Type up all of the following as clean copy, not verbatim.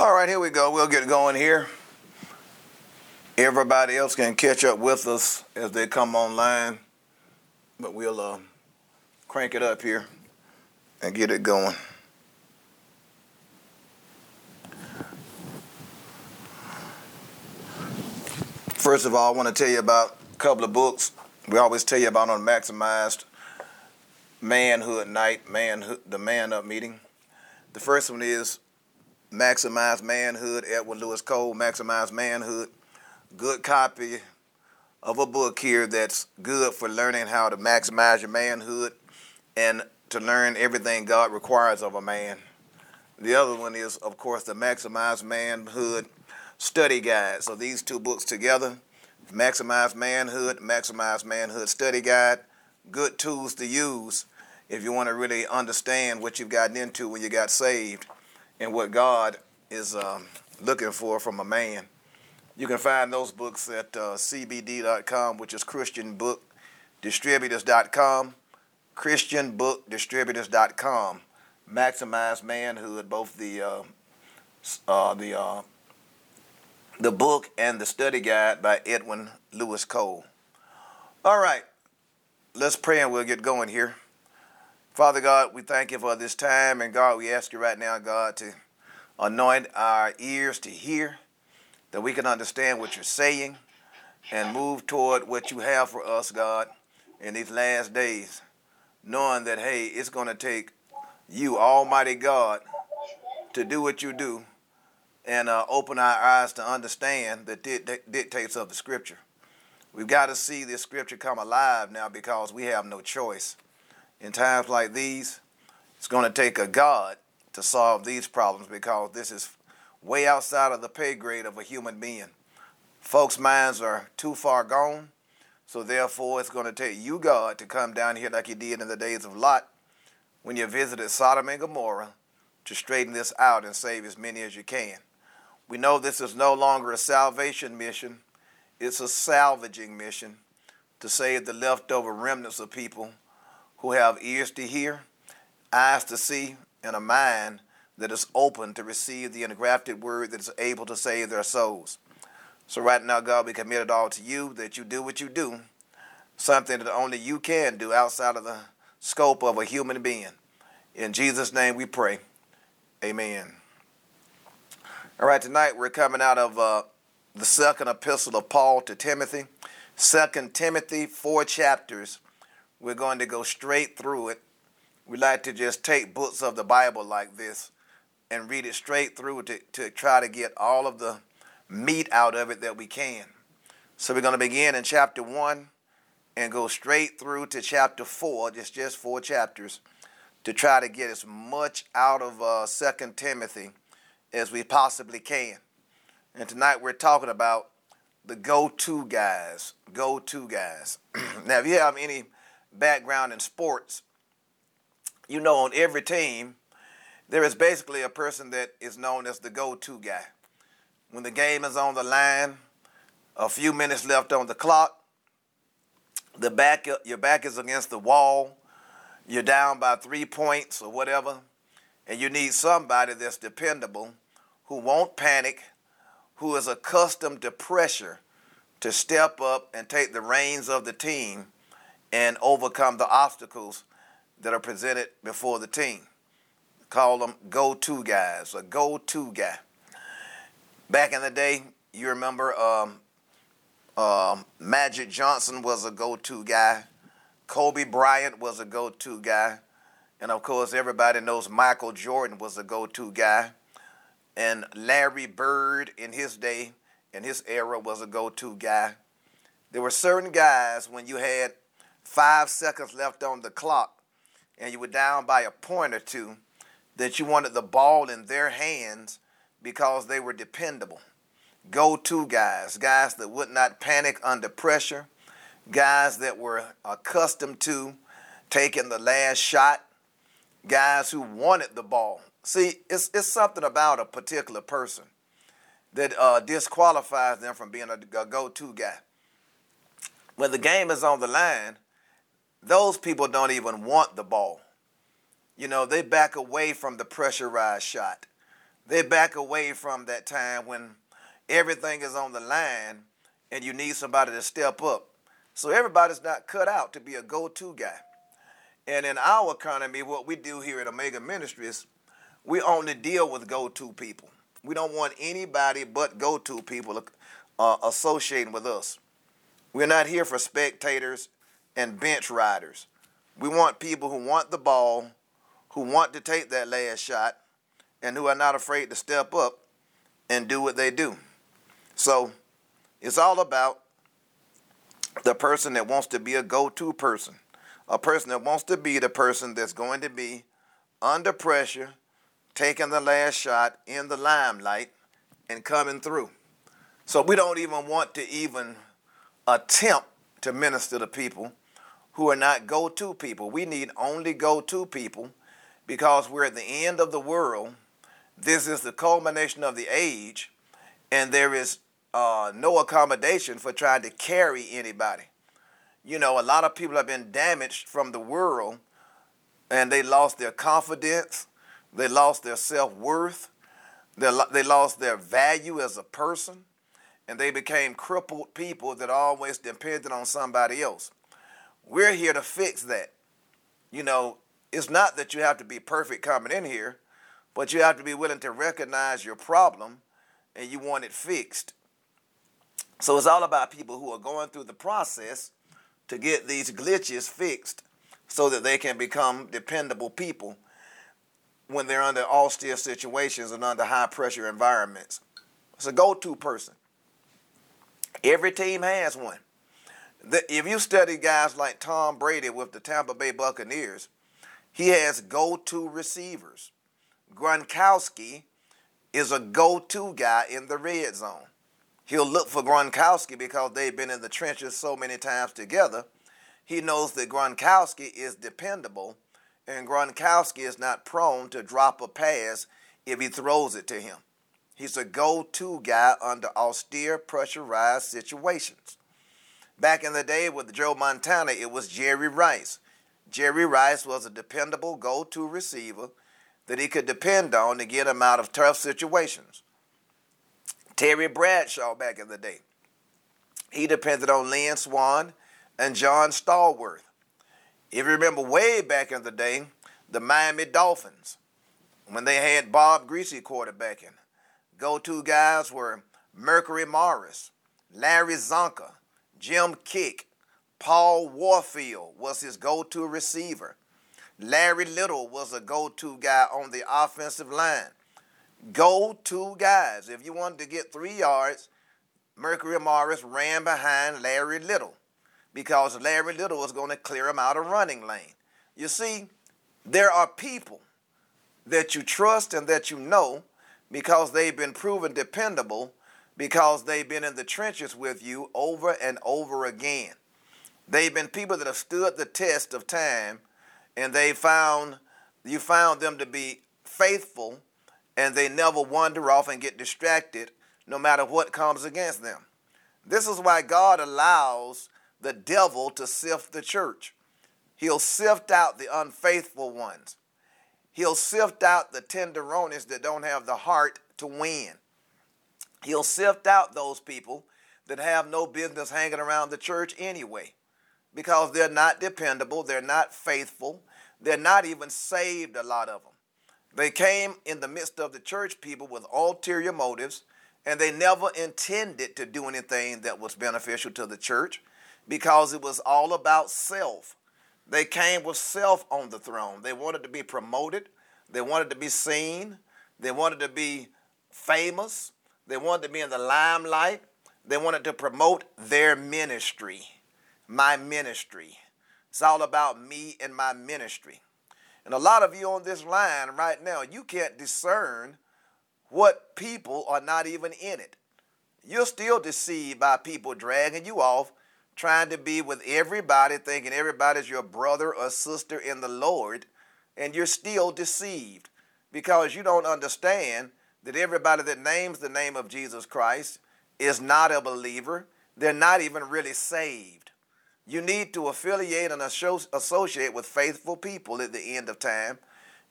All right, here we go. We'll get going here. Everybody else can catch up with us as they come online, but we'll crank it up here and get it going. First of all, I want to tell you about a couple of books. We always tell you about on Maximized Manhood Night, the Man Up meeting. The first one is Maximize Manhood, Edwin Lewis Cole, Maximize Manhood. Good copy of a book here that's good for learning how to maximize your manhood and to learn everything God requires of a man. The other one is, of course, the Maximize Manhood Study Guide. So these two books together, Maximize Manhood Study Guide, good tools to use if you want to really understand what you've gotten into when you got saved and what God is looking for from a man. You can find those books at cbd.com, which is christianbookdistributors.com, christianbookdistributors.com. Maximize Manhood, both the book and the study guide by Edwin Lewis Cole. All right, let's pray and we'll get going here. Father God, we thank you for this time, and God, we ask you right now, God, to anoint our ears to hear, that we can understand what you're saying and move toward what you have for us, God, in these last days, knowing that, hey, it's going to take you, Almighty God, to do what you do and open our eyes to understand the dictates of the Scripture. We've got to see this Scripture come alive now because we have no choice. In times like these, it's going to take a God to solve these problems because this is way outside of the pay grade of a human being. Folks' minds are too far gone, so therefore it's going to take you, God, to come down here like you did in the days of Lot when you visited Sodom and Gomorrah to straighten this out and save as many as you can. We know this is no longer a salvation mission. It's a salvaging mission to save the leftover remnants of people who have ears to hear, eyes to see, and a mind that is open to receive the engrafted word that is able to save their souls. So right now, God, we commit it all to you, that you do what you do, something that only you can do outside of the scope of a human being. In Jesus' name we pray. Amen. All right, tonight we're coming out of the second epistle of Paul to Timothy. 2 Timothy, 4 chapters. We're going to go straight through it. We like to just take books of the Bible like this and read it straight through to try to get all of the meat out of it that we can. So we're going to begin in chapter 1 and go straight through to chapter 4, just 4 chapters, to try to get as much out of 2 Timothy as we possibly can. And tonight we're talking about the go-to guys. Go-to guys. Now, if you have any background in sports, you know on every team, there is basically a person that is known as the go-to guy. When the game is on the line, a few minutes left on the clock, your back is against the wall, you're down by 3 points or whatever, and you need somebody that's dependable, who won't panic, who is accustomed to pressure, to step up and take the reins of the team and overcome the obstacles that are presented before the team. Call them go-to guys, a go-to guy. Back in the day, you remember Magic Johnson was a go-to guy. Kobe Bryant was a go-to guy. And of course, everybody knows Michael Jordan was a go-to guy. And Larry Bird in his day, in his era, was a go-to guy. There were certain guys when you had 5 seconds left on the clock and you were down by a point or two, that you wanted the ball in their hands because they were dependable. Go-to guys, guys that would not panic under pressure, guys that were accustomed to taking the last shot, guys who wanted the ball. See, it's something about a particular person that disqualifies them from being a go-to guy. When the game is on the line, those people don't even want the ball. You know, they back away from the pressurized shot. They back away from that time when everything is on the line and you need somebody to step up. So everybody's not cut out to be a go-to guy. And in our economy, what we do here at Omega Ministries, we only deal with go-to people. We don't want anybody but go-to people associating with us. We're not here for spectators and bench riders. We want people who want the ball, who want to take that last shot, and who are not afraid to step up and do what they do. So it's all about the person that wants to be a go-to person, a person that wants to be the person that's going to be under pressure, taking the last shot in the limelight and coming through. So we don't even want to even attempt to minister to people who are not go-to people. We need only go-to people because we're at the end of the world. This is the culmination of the age, and there is no accommodation for trying to carry anybody. You know, a lot of people have been damaged from the world, and they lost their confidence, they lost their self-worth, they lost their value as a person, and they became crippled people that always depended on somebody else. We're here to fix that. You know, it's not that you have to be perfect coming in here, but you have to be willing to recognize your problem and you want it fixed. So it's all about people who are going through the process to get these glitches fixed so that they can become dependable people when they're under austere situations and under high pressure environments. It's a go-to person. Every team has one. If you study guys like Tom Brady with the Tampa Bay Buccaneers, he has go-to receivers. Gronkowski is a go-to guy in the red zone. He'll look for Gronkowski because they've been in the trenches so many times together. He knows that Gronkowski is dependable, and Gronkowski is not prone to drop a pass if he throws it to him. He's a go-to guy under austere, pressurized situations. Back in the day with Joe Montana, it was Jerry Rice. Jerry Rice was a dependable go-to receiver that he could depend on to get him out of tough situations. Terry Bradshaw back in the day, he depended on Lynn Swann and John Stallworth. If you remember way back in the day, the Miami Dolphins, when they had Bob Greasy quarterbacking, go-to guys were Mercury Morris, Larry Zonka, Jim Kick. Paul Warfield was his go-to receiver. Larry Little was a go-to guy on the offensive line. Go-to guys. If you wanted to get 3 yards, Mercury Morris ran behind Larry Little because Larry Little was going to clear him out of running lane. You see, there are people that you trust and that you know because they've been proven dependable, because they've been in the trenches with you over and over again. They've been people that have stood the test of time, and you found them to be faithful, and they never wander off and get distracted no matter what comes against them. This is why God allows the devil to sift the church. He'll sift out the unfaithful ones. He'll sift out the tenderonis that don't have the heart to win. He'll sift out those people that have no business hanging around the church anyway, because they're not dependable, they're not faithful, they're not even saved, a lot of them. They came in the midst of the church people with ulterior motives, and they never intended to do anything that was beneficial to the church because it was all about self. They came with self on the throne. They wanted to be promoted. They wanted to be seen. They wanted to be famous. They wanted to be in the limelight. They wanted to promote their ministry, my ministry. It's all about me and my ministry. And a lot of you on this line right now, you can't discern what people are not even in it. You're still deceived by people dragging you off, trying to be with everybody, thinking everybody's your brother or sister in the Lord, and you're still deceived because you don't understand that everybody that names the name of Jesus Christ is not a believer. They're not even really saved. You need to affiliate and associate with faithful people at the end of time,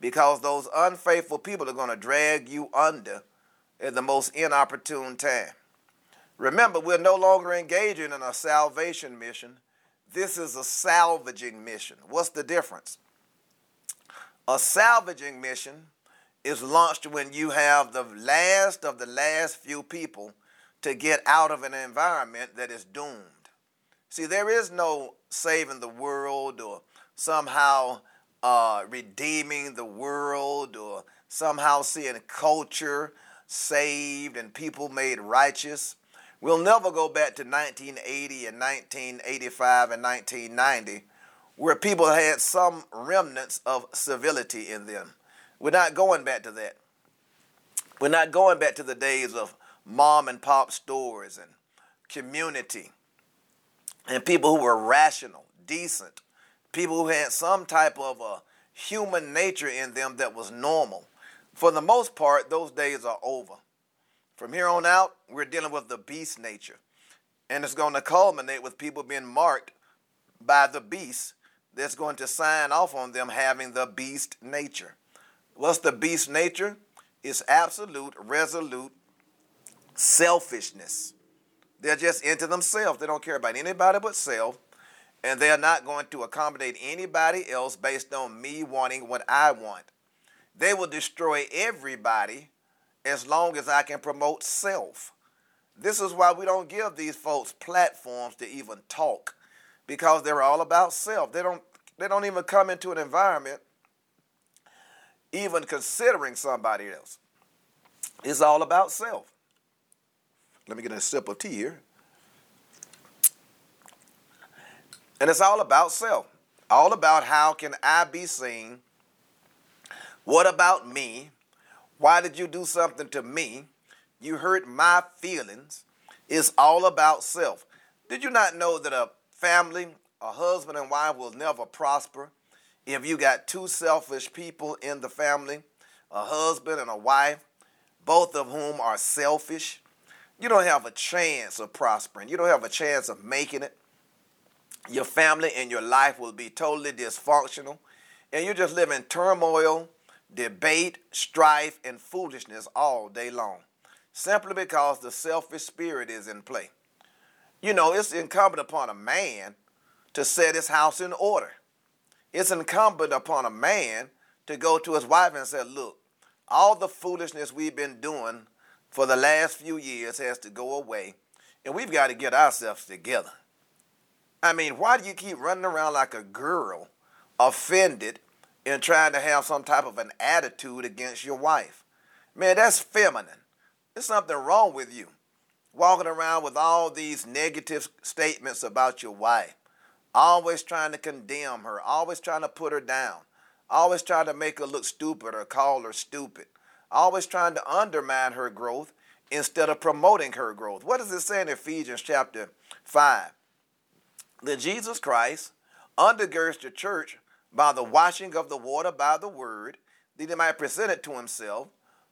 because those unfaithful people are going to drag you under at the most inopportune time. Remember, we're no longer engaging in a salvation mission. This is a salvaging mission. What's the difference? A salvaging mission is launched when you have the last of the last few people to get out of an environment that is doomed. See, there is no saving the world or somehow redeeming the world or somehow seeing culture saved and people made righteous. We'll never go back to 1980 and 1985 and 1990 where people had some remnants of civility in them. We're not going back to that. We're not going back to the days of mom and pop stores and community and people who were rational, decent, people who had some type of a human nature in them that was normal. For the most part, those days are over. From here on out, we're dealing with the beast nature. And it's going to culminate with people being marked by the beast that's going to sign off on them having the beast nature. What's the beast nature? It's absolute, resolute selfishness. They're just into themselves. They don't care about anybody but self. And they're not going to accommodate anybody else based on me wanting what I want. They will destroy everybody as long as I can promote self. This is why we don't give these folks platforms to even talk, because they're all about self. They don't even come into an environment even considering somebody else. It's all about self. Let me get a sip of tea here. And it's all about self. All about how can I be seen? What about me? Why did you do something to me? You hurt my feelings. It's all about self. Did you not know that a family, a husband and wife will never prosper if you got two selfish people in the family, a husband and a wife, both of whom are selfish? You don't have a chance of prospering. You don't have a chance of making it. Your family and your life will be totally dysfunctional, and you just live in turmoil, debate, strife, and foolishness all day long, simply because the selfish spirit is in play. You know, it's incumbent upon a man to set his house in order. It's incumbent upon a man to go to his wife and say, look, all the foolishness we've been doing for the last few years has to go away, and we've got to get ourselves together. I mean, why do you keep running around like a girl, offended, and trying to have some type of an attitude against your wife? Man, that's feminine. There's something wrong with you, walking around with all these negative statements about your wife, always trying to condemn her, always trying to put her down, always trying to make her look stupid or call her stupid, always trying to undermine her growth instead of promoting her growth. What does it say in Ephesians chapter 5? That Jesus Christ undergirds the church by the washing of the water by the word, that he might present it to himself,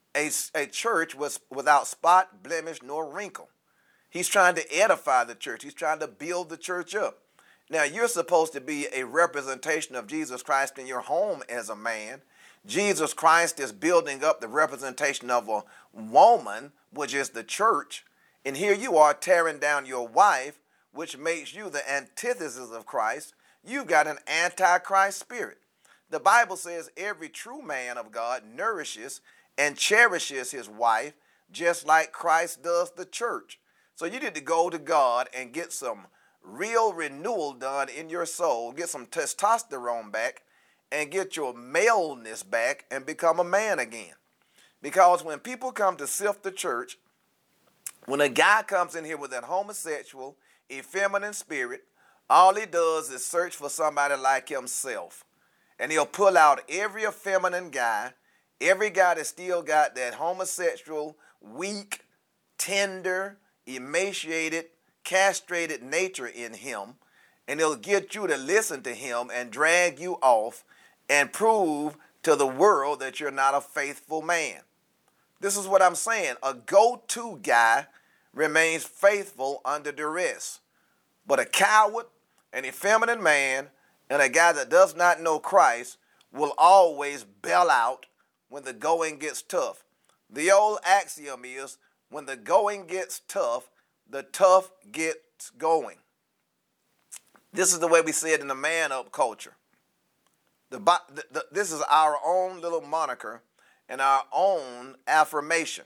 a church was without spot, blemish, nor wrinkle. He's trying to edify the church. He's trying to build the church up. Now, you're supposed to be a representation of Jesus Christ in your home as a man. Jesus Christ is building up the representation of a woman, which is the church. And here you are tearing down your wife, which makes you the antithesis of Christ. You've got an antichrist spirit. The Bible says every true man of God nourishes and cherishes his wife just like Christ does the church. So you need to go to God and get some real renewal done in your soul, get some testosterone back, and get your maleness back and become a man again. Because when people come to sift the church, when a guy comes in here with that homosexual, effeminate spirit, all he does is search for somebody like himself. And he'll pull out every effeminate guy, every guy that still got that homosexual, weak, tender, emaciated, castrated nature in him, and he'll get you to listen to him and drag you off and prove to the world that you're not a faithful man. This is what I'm saying. A go-to guy remains faithful under duress. But a coward, an effeminate man, and a guy that does not know Christ will always bail out when the going gets tough. The old axiom is, when the going gets tough, the tough gets going. This is the way we say it in the man-up culture. This is our own little moniker and our own affirmation.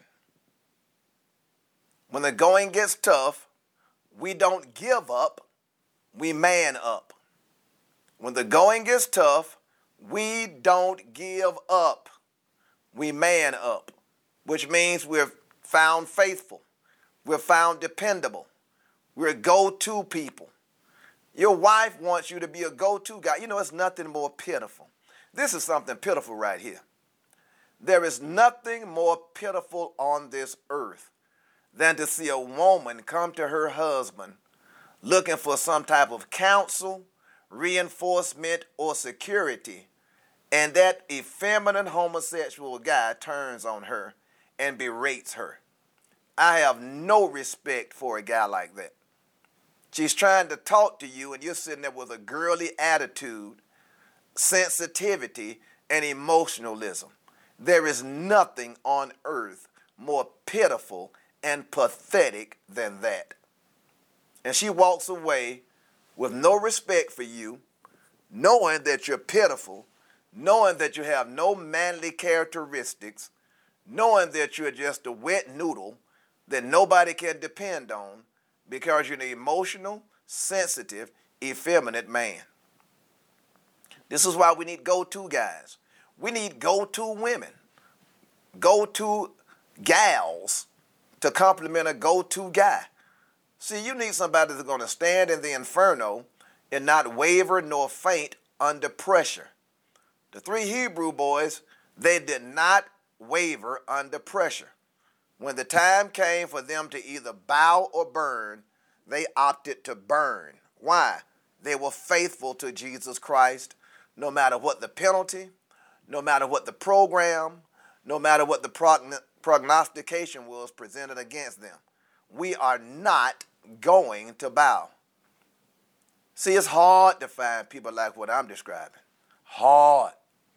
When the going gets tough, we don't give up, we man up. When the going gets tough, we don't give up, we man up, which means we're found faithful, we're found dependable, we're go-to people. Your wife wants you to be a go-to guy. You know, it's nothing more pitiful. This is something pitiful right here. There is nothing more pitiful on this earth than to see a woman come to her husband looking for some type of counsel, reinforcement, or security, and that effeminate homosexual guy turns on her and berates her. I have no respect for a guy like that. She's trying to talk to you, and you're sitting there with a girly attitude, sensitivity, and emotionalism. There is nothing on earth more pitiful and pathetic than that. And she walks away with no respect for you, knowing that you're pitiful, knowing that you have no manly characteristics, knowing that you're just a wet noodle that nobody can depend on, because you're an emotional, sensitive, effeminate man. This is why we need go-to guys. We need go-to women, go-to gals to complement a go-to guy. See, you need somebody that's going to stand in the inferno and not waver nor faint under pressure. The 3 Hebrew boys, they did not waver under pressure. When the time came for them to either bow or burn, they opted to burn. Why? They were faithful to Jesus Christ, no matter what the penalty, no matter what the program, no matter what the prognostication was presented against them. We are not going to bow. See, it's hard to find people like what I'm describing. Hard.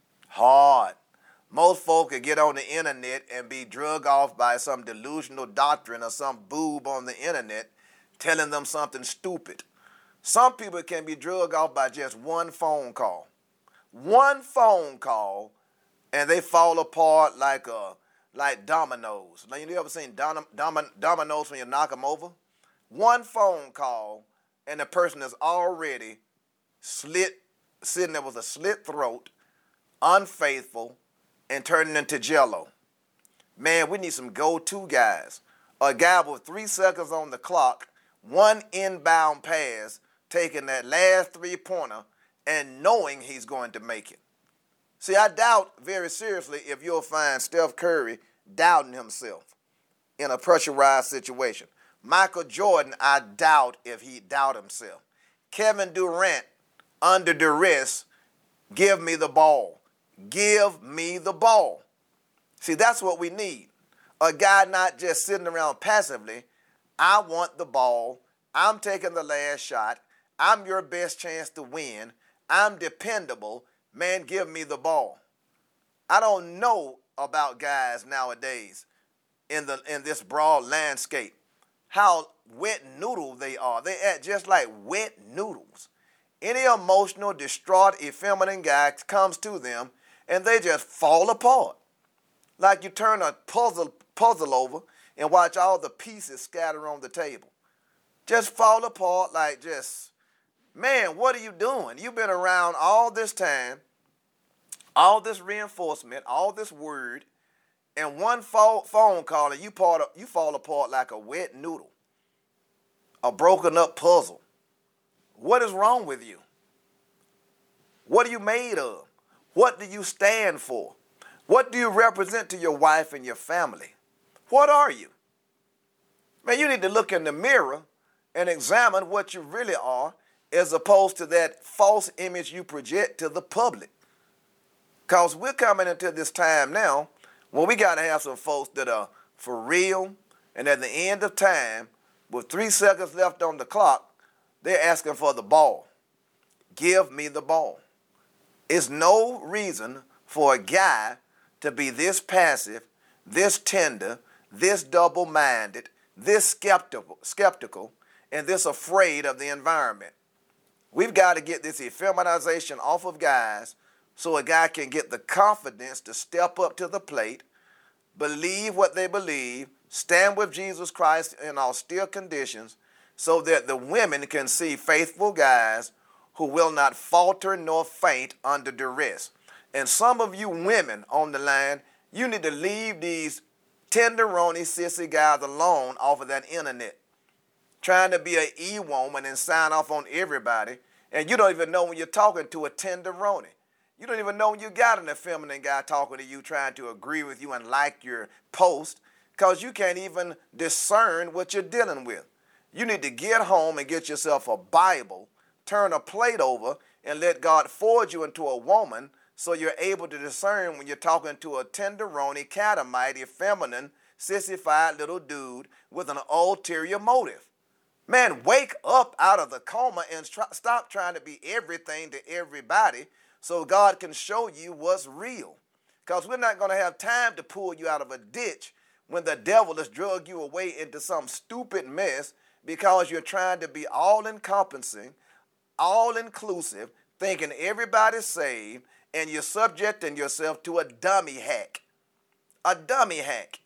Most folk could get on the internet and be drug off by some delusional doctrine or some boob on the internet telling them something stupid. Some people can be drug off by just one phone call. One phone call, and they fall apart like dominoes. Now, you ever seen dominoes when you knock them over? One phone call, and the person is already sitting there with a slit throat, unfaithful, and turning into jello. Man, we need some go-to guys. A guy with 3 seconds on the clock, one inbound pass, taking that last 3-pointer and knowing he's going to make it. See, I doubt very seriously if you'll find Steph Curry doubting himself in a pressurized situation. Michael Jordan, I doubt if he'd doubt himself. Kevin Durant, under duress, give me the ball. Give me the ball. See, that's what we need. A guy not just sitting around passively. I want the ball. I'm taking the last shot. I'm your best chance to win. I'm dependable. Man, give me the ball. I don't know about guys nowadays in this broad landscape, how wet noodle they are. They act just like wet noodles. Any emotional, distraught, effeminate guy comes to them and they just fall apart. Like you turn a puzzle over and watch all the pieces scatter on the table. Just fall apart like just, man, what are you doing? You've been around all this time, all this reinforcement, all this word, and one phone call and you fall apart like a wet noodle, a broken up puzzle. What is wrong with you? What are you made of? What do you stand for? What do you represent to your wife and your family? What are you? Man, you need to look in the mirror and examine what you really are as opposed to that false image you project to the public. Because we're coming into this time now when we got to have some folks that are for real, and at the end of time, with 3 seconds left on the clock, they're asking for the ball. Give me the ball. It's no reason for a guy to be this passive, this tender, this double-minded, this skeptical, and this afraid of the environment. We've got to get this effeminization off of guys so a guy can get the confidence to step up to the plate, believe what they believe, stand with Jesus Christ in austere conditions so that the women can see faithful guys who will not falter nor faint under duress. And some of you women on the line, you need to leave these tenderoni sissy guys alone off of that internet, trying to be an e-woman and sign off on everybody, and you don't even know when you're talking to a tenderoni. You don't even know when you got an effeminate guy talking to you, trying to agree with you and like your post, because you can't even discern what you're dealing with. You need to get home and get yourself a Bible, turn a plate over, and let God forge you into a woman so you're able to discern when you're talking to a tenderoni, catamite, feminine, sissified little dude with an ulterior motive. Man, wake up out of the coma and stop trying to be everything to everybody so God can show you what's real. Because we're not going to have time to pull you out of a ditch when the devil has drugged you away into some stupid mess because you're trying to be all-encompassing, all-inclusive, thinking everybody's saved, and you're subjecting yourself to a dummy hack. A dummy hack.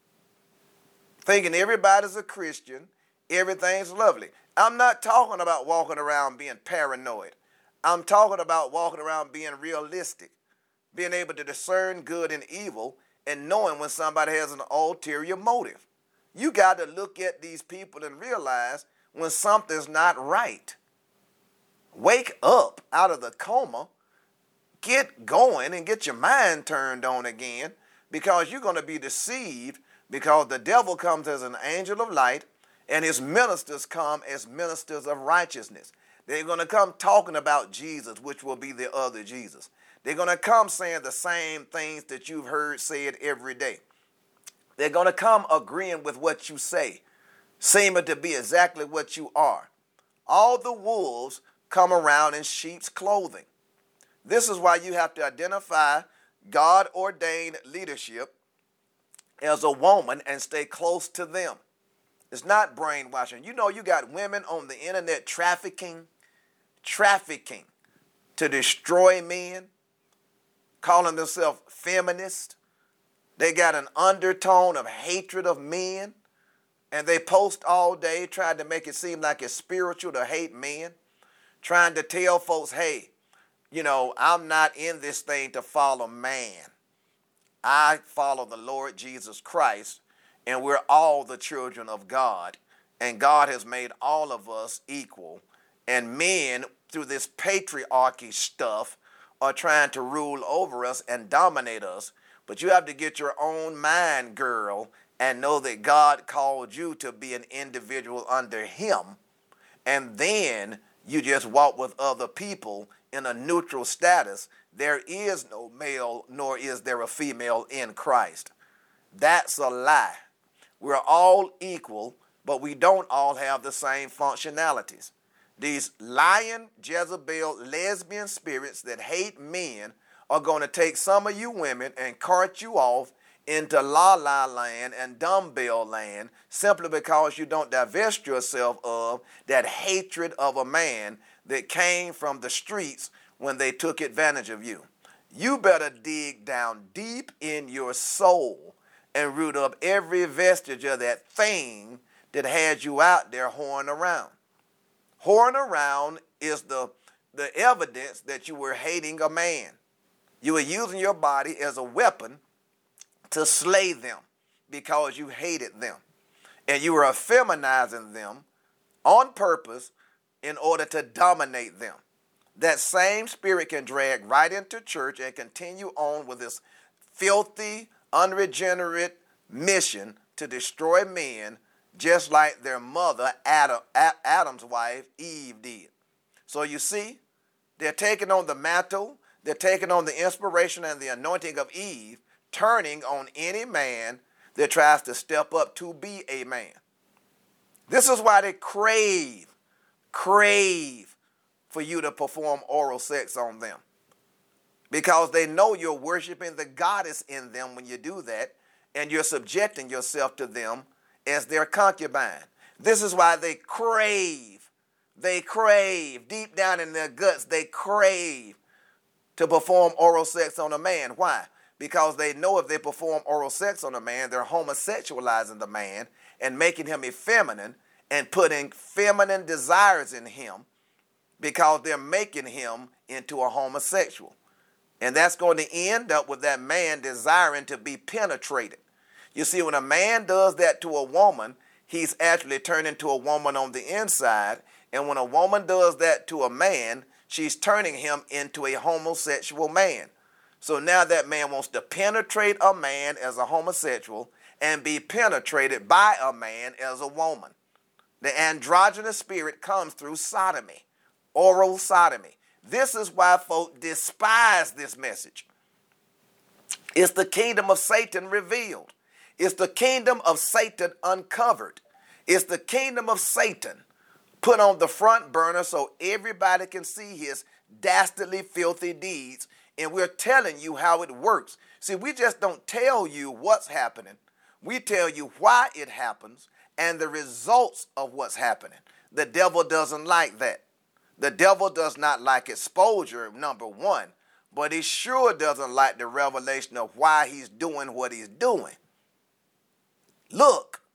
Thinking everybody's a Christian, everything's lovely. I'm not talking about walking around being paranoid. I'm talking about walking around being realistic, being able to discern good and evil, and knowing when somebody has an ulterior motive. You got to look at these people and realize when something's not right. Wake up out of the coma, get going, and get your mind turned on again, because you're going to be deceived, because the devil comes as an angel of light and his ministers come as ministers of righteousness. They're going to come talking about Jesus, which will be the other Jesus. They're going to come saying the same things that you've heard said every day. They're going to come agreeing with what you say, seeming to be exactly what you are. All the wolves come around in sheep's clothing. This is why you have to identify God-ordained leadership as a woman and stay close to them. It's not brainwashing. You know, you got women on the internet trafficking to destroy men, calling themselves feminists. They got an undertone of hatred of men, and they post all day trying to make it seem like it's spiritual to hate men, trying to tell folks, hey, you know, I'm not in this thing to follow man. I follow the Lord Jesus Christ, and we're all the children of God, and God has made all of us equal. And men, through this patriarchy stuff, are trying to rule over us and dominate us. But you have to get your own mind, girl, and know that God called you to be an individual under him. And then you just walk with other people in a neutral status. There is no male, nor is there a female in Christ. That's a lie. We're all equal, but we don't all have the same functionalities. These lying Jezebel lesbian spirits that hate men are going to take some of you women and cart you off into la-la land and dumbbell land simply because you don't divest yourself of that hatred of a man that came from the streets when they took advantage of you. You better dig down deep in your soul and root up every vestige of that thing that had you out there whoring around. Whoring around is the evidence that you were hating a man. You were using your body as a weapon to slay them because you hated them. And you were effeminizing them on purpose in order to dominate them. That same spirit can drag right into church and continue on with this filthy, unregenerate mission to destroy men, just like their mother, Adam's wife, Eve, did. So you see, they're taking on the mantle, they're taking on the inspiration and the anointing of Eve, turning on any man that tries to step up to be a man. This is why they crave for you to perform oral sex on them. because they know you're worshiping the goddess in them when you do that, and you're subjecting yourself to them as their concubine. This is why they crave deep down in their guts, they crave to perform oral sex on a man. Why? Because they know if they perform oral sex on a man, they're homosexualizing the man and making him effeminate and putting feminine desires in him, because they're making him into a homosexual. And that's going to end up with that man desiring to be penetrated. You see, when a man does that to a woman, he's actually turned into a woman on the inside. And when a woman does that to a man, she's turning him into a homosexual man. So now that man wants to penetrate a man as a homosexual and be penetrated by a man as a woman. The androgynous spirit comes through sodomy, oral sodomy. This is why folk despise this message. It's the kingdom of Satan revealed. It's the kingdom of Satan uncovered. It's the kingdom of Satan put on the front burner so everybody can see his dastardly, filthy deeds. And we're telling you how it works. See, we just don't tell you what's happening. We tell you why it happens and the results of what's happening. The devil doesn't like that. The devil does not like exposure, number one, but he sure doesn't like the revelation of why he's doing what he's doing. Look,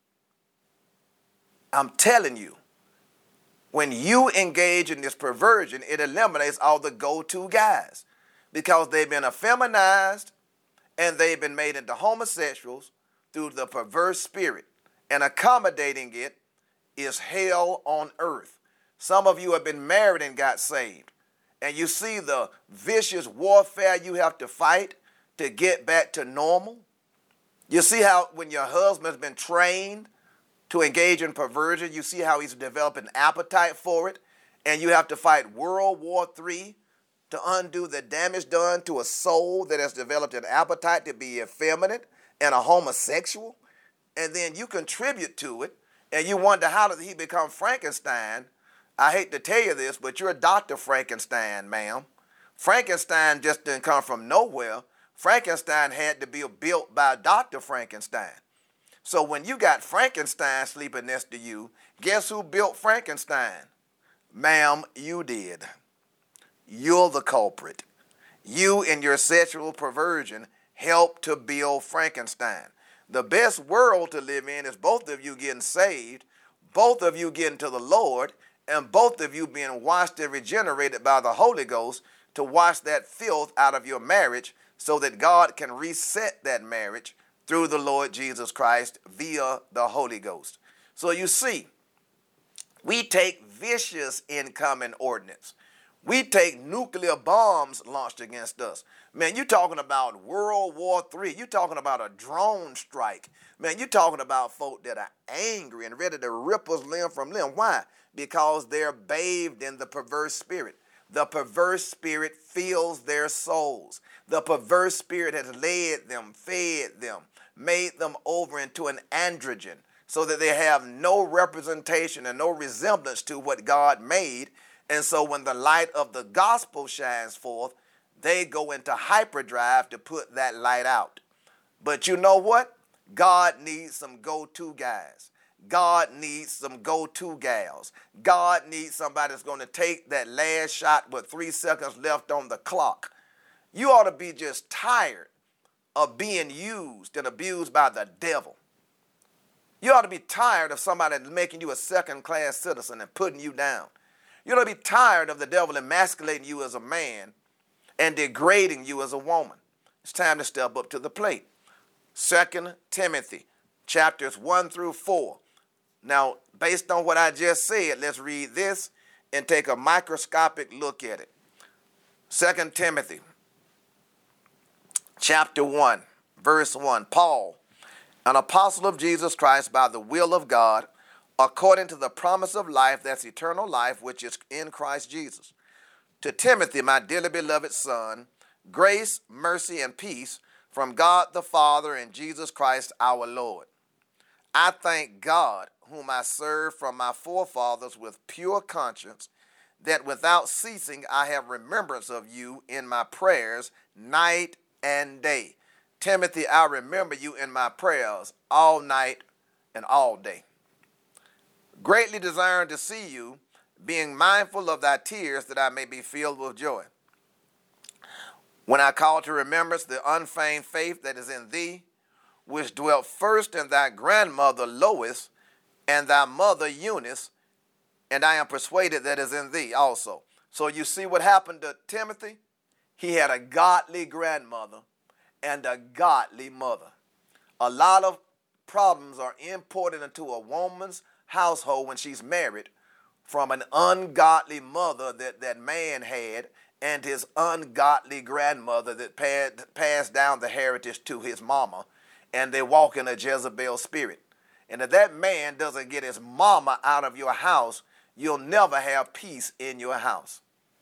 I'm telling you, when you engage in this perversion, it eliminates all the go-to guys, because they've been effeminized and they've been made into homosexuals through the perverse spirit, and accommodating it is hell on earth. Some of you have been married and got saved, and you see the vicious warfare you have to fight to get back to normal. You see how when your husband's been trained to engage in perversion, you see how he's developed an appetite for it, and you have to fight World War III to undo the damage done to a soul that has developed an appetite to be effeminate and a homosexual, and then you contribute to it, and you wonder how did he become Frankenstein. I hate to tell you this, but you're Dr. Frankenstein, ma'am. Frankenstein just didn't come from nowhere. Frankenstein had to be built by Dr. Frankenstein. So when you got Frankenstein sleeping next to you, guess who built Frankenstein? Ma'am, you did. You're the culprit. You and your sexual perversion helped to build Frankenstein. The best world to live in is both of you getting saved, both of you getting to the Lord, and both of you being washed and regenerated by the Holy Ghost to wash that filth out of your marriage so that God can reset that marriage through the Lord Jesus Christ via the Holy Ghost. So you see, we take vicious incoming ordinance. We take nuclear bombs launched against us. Man, you're talking about World War III. You're talking about a drone strike. Man, you're talking about folk that are angry and ready to rip us limb from limb. Why? Because they're bathed in the perverse spirit. The perverse spirit fills their souls. The perverse spirit has led them, fed them, made them over into an androgen so that they have no representation and no resemblance to what God made. And so when the light of the gospel shines forth, they go into hyperdrive to put that light out. But you know what? God needs some go-to guys. God needs some go-to gals. God needs somebody that's going to take that last shot with 3 seconds left on the clock. You ought to be just tired of being used and abused by the devil. You ought to be tired of somebody making you a second-class citizen and putting you down. You ought to be tired of the devil emasculating you as a man and degrading you as a woman. It's time to step up to the plate. 2 Timothy chapters 1 through 4. Now, based on what I just said, let's read this and take a microscopic look at it. 2 Timothy chapter 1, verse 1. Paul, an apostle of Jesus Christ by the will of God, according to the promise of life, that's eternal life, which is in Christ Jesus. To Timothy, my dearly beloved son, grace, mercy, and peace from God the Father and Jesus Christ our Lord. I thank God, whom I serve from my forefathers with pure conscience, that without ceasing I have remembrance of you in my prayers night and day. Timothy, I remember you in my prayers all night and all day. Greatly desiring to see you, being mindful of thy tears, that I may be filled with joy. When I call to remembrance the unfeigned faith that is in thee, which dwelt first in thy grandmother Lois and thy mother Eunice, and I am persuaded that is in thee also. So you see what happened to Timothy? He had a godly grandmother and a godly mother. A lot of problems are imported into a woman's household when she's married from an ungodly mother that man had and his ungodly grandmother that passed down the heritage to his mama, and they walk in a Jezebel spirit. And if that man doesn't get his mama out of your house, you'll never have peace in your house.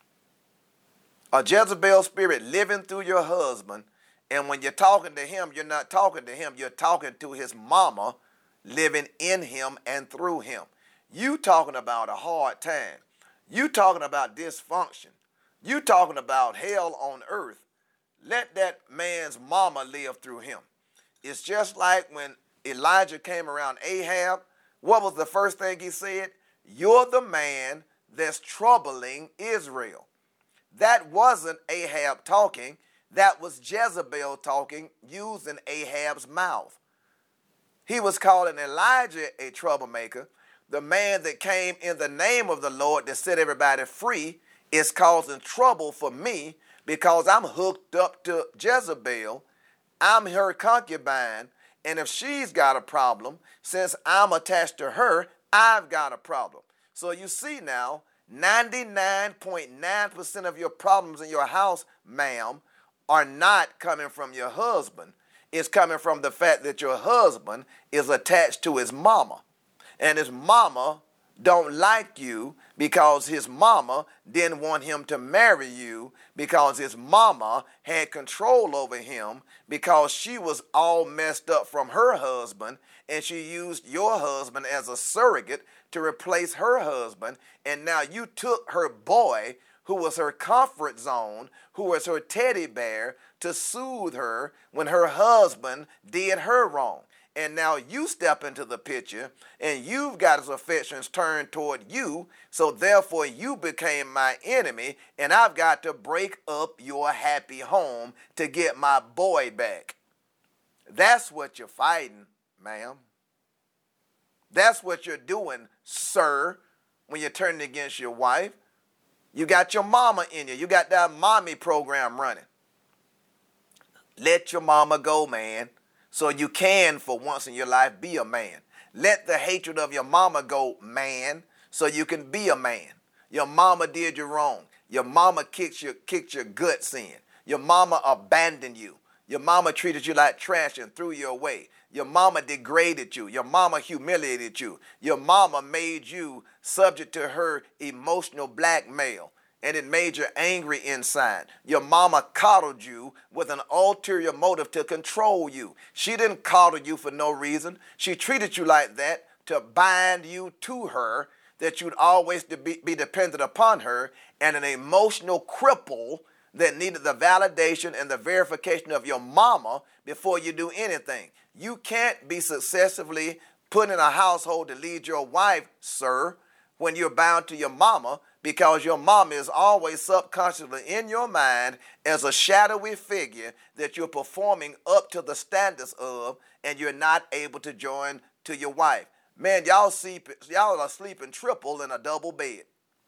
A Jezebel spirit living through your husband, and when you're talking to him, you're not talking to him, you're talking to his mama living in him and through him. You talking about a hard time. You talking about dysfunction. You talking about hell on earth. Let that man's mama live through him. It's just like when Elijah came around Ahab, what was the first thing he said? You're the man that's troubling Israel. That wasn't Ahab talking. That was Jezebel talking, using Ahab's mouth. He was calling Elijah a troublemaker. The man that came in the name of the Lord to set everybody free is causing trouble for me because I'm hooked up to Jezebel. I'm her concubine, and if she's got a problem, since I'm attached to her, I've got a problem. So you see now, 99.9% of your problems in your house, ma'am, are not coming from your husband. It's coming from the fact that your husband is attached to his mama. And his mama don't like you because his mama didn't want him to marry you, because his mama had control over him, because she was all messed up from her husband, and she used your husband as a surrogate to replace her husband. And now you took her boy, who was her comfort zone, who was her teddy bear, to soothe her when her husband did her wrong. And now you step into the picture, and you've got his affections turned toward you, so therefore you became my enemy, and I've got to break up your happy home to get my boy back. That's what you're fighting, ma'am. That's what you're doing, sir, when you're turning against your wife. You got your mama in you. You got that mommy program running. Let your mama go, man, so you can, for once in your life, be a man. Let the hatred of your mama go, man, so you can be a man. Your mama did you wrong. Your mama kicked your guts in. Your mama abandoned you. Your mama treated you like trash and threw you away. Your mama degraded you. Your mama humiliated you. Your mama made you subject to her emotional blackmail, and it made you angry inside. Your mama coddled you with an ulterior motive to control you. She didn't coddle you for no reason. She treated you like that to bind you to her, that you'd always be dependent upon her, and an emotional cripple that needed the validation and the verification of your mama before you do anything. You can't be successfully put in a household to lead your wife, sir, when you're bound to your mama, because your mama is always subconsciously in your mind as a shadowy figure that you're performing up to the standards of, and you're not able to join to your wife. Man, y'all are sleeping triple in a double bed.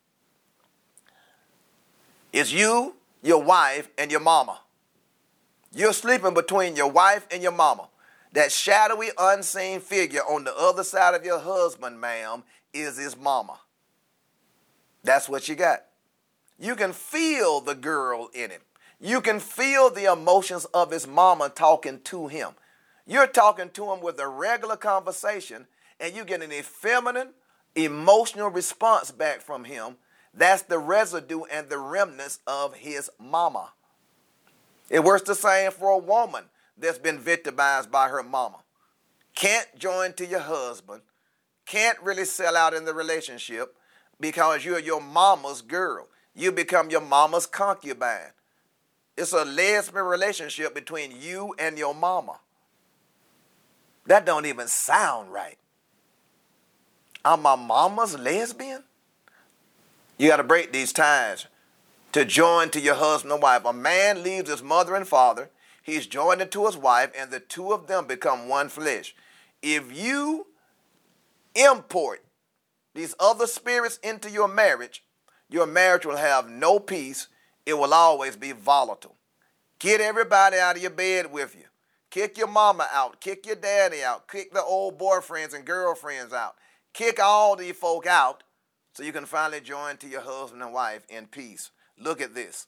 It's you, your wife, and your mama. You're sleeping between your wife and your mama. That shadowy, unseen figure on the other side of your husband, ma'am, is his mama. That's what you got. You can feel the girl in him. You can feel the emotions of his mama talking to him. You're talking to him with a regular conversation, and you get an effeminate, emotional response back from him. That's the residue and the remnants of his mama. It works the same for a woman that's been victimized by her mama. Can't join to your husband, can't really sell out in the relationship, because you're your mama's girl. You become your mama's concubine. It's a lesbian relationship between you and your mama. That don't even sound right. I'm my mama's lesbian? You got to break these ties to join to your husband and wife. A man leaves his mother and father. He's joined to his wife, and the two of them become one flesh. If you import these other spirits into your marriage will have no peace. It will always be volatile. Get everybody out of your bed with you. Kick your mama out. Kick your daddy out. Kick the old boyfriends and girlfriends out. Kick all these folk out so you can finally join to your husband and wife in peace. Look at this.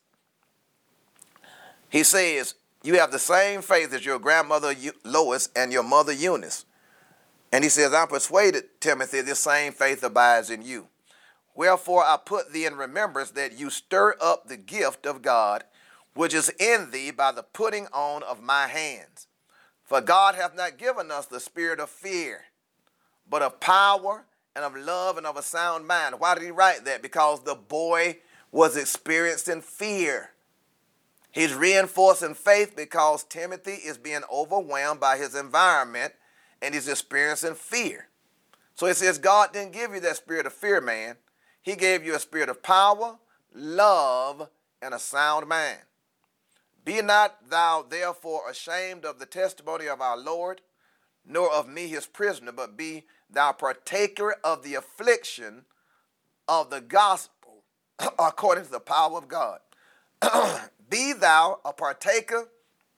He says, you have the same faith as your grandmother Lois and your mother Eunice. And he says, I'm persuaded, Timothy, this same faith abides in you. Wherefore I put thee in remembrance that you stir up the gift of God, which is in thee by the putting on of my hands. For God hath not given us the spirit of fear, but of power and of love and of a sound mind. Why did he write that? Because the boy was experiencing fear. He's reinforcing faith because Timothy is being overwhelmed by his environment and he's experiencing fear. So it says God didn't give you that spirit of fear, man. He gave you a spirit of power, love, and a sound mind. Be not thou therefore ashamed of the testimony of our Lord, nor of me his prisoner, but be thou partaker of the affliction of the gospel according to the power of God. Be thou a partaker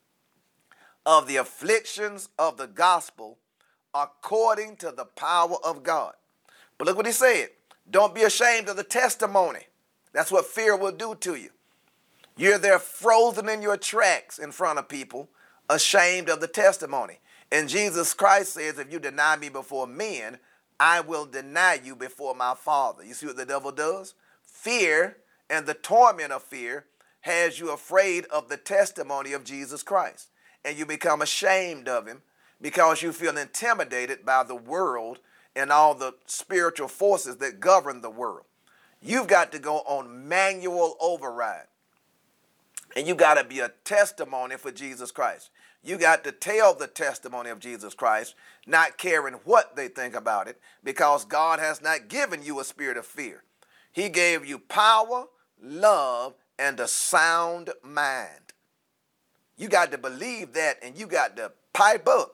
of the afflictions of the gospel according to the power of God. But look what he said. Don't be ashamed of the testimony. That's what fear will do to you. You're there frozen in your tracks in front of people, ashamed of the testimony. And Jesus Christ says, if you deny me before men, I will deny you before my Father. You see what the devil does? Fear and the torment of fear has you afraid of the testimony of Jesus Christ. And you become ashamed of him because you feel intimidated by the world and all the spiritual forces that govern the world. You've got to go on manual override. And you got to be a testimony for Jesus Christ. You got to tell the testimony of Jesus Christ, not caring what they think about it, because God has not given you a spirit of fear. He gave you power, love, and a sound mind. You got to believe that, and you got to pipe up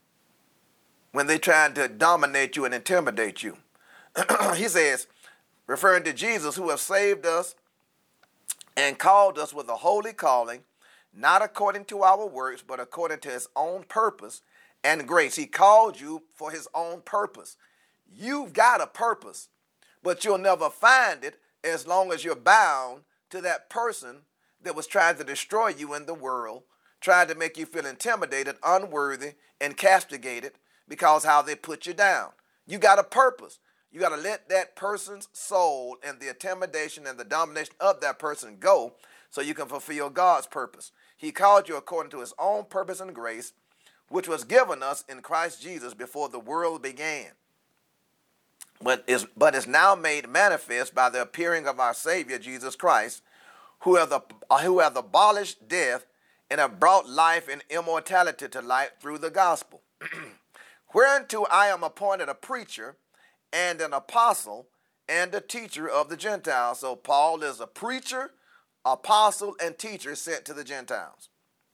when they're trying to dominate you and intimidate you. He says, referring to Jesus, who has saved us and called us with a holy calling, not according to our works, but according to his own purpose and grace. He called you for his own purpose. You've got a purpose, but you'll never find it as long as you're bound to that person that was trying to destroy you in the world, trying to make you feel intimidated, unworthy, and castigated because how they put you down. You got a purpose. You got to let that person's soul and the intimidation and the domination of that person go so you can fulfill God's purpose. He called you according to his own purpose and grace, which was given us in Christ Jesus before the world began, but is now made manifest by the appearing of our Savior Jesus Christ, who have abolished death and have brought life and immortality to light through the gospel. Whereunto I am appointed a preacher and an apostle and a teacher of the Gentiles. So Paul is a preacher, apostle, and teacher sent to the Gentiles.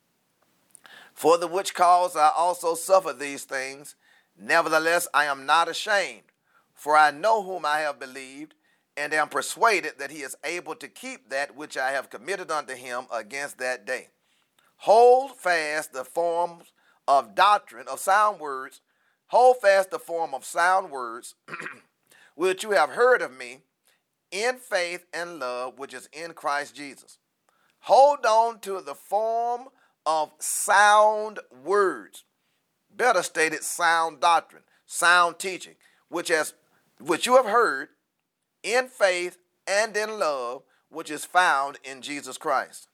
For the which cause I also suffer these things. Nevertheless, I am not ashamed, for I know whom I have believed, and am persuaded that he is able to keep that which I have committed unto him against that day. Hold fast the forms of doctrine, of sound words. Hold fast the form of sound words, which you have heard of me, in faith and love, which is in Christ Jesus. Hold on to the form of sound words. Better stated, sound doctrine, sound teaching, which you have heard in faith and in love, which is found in Jesus Christ.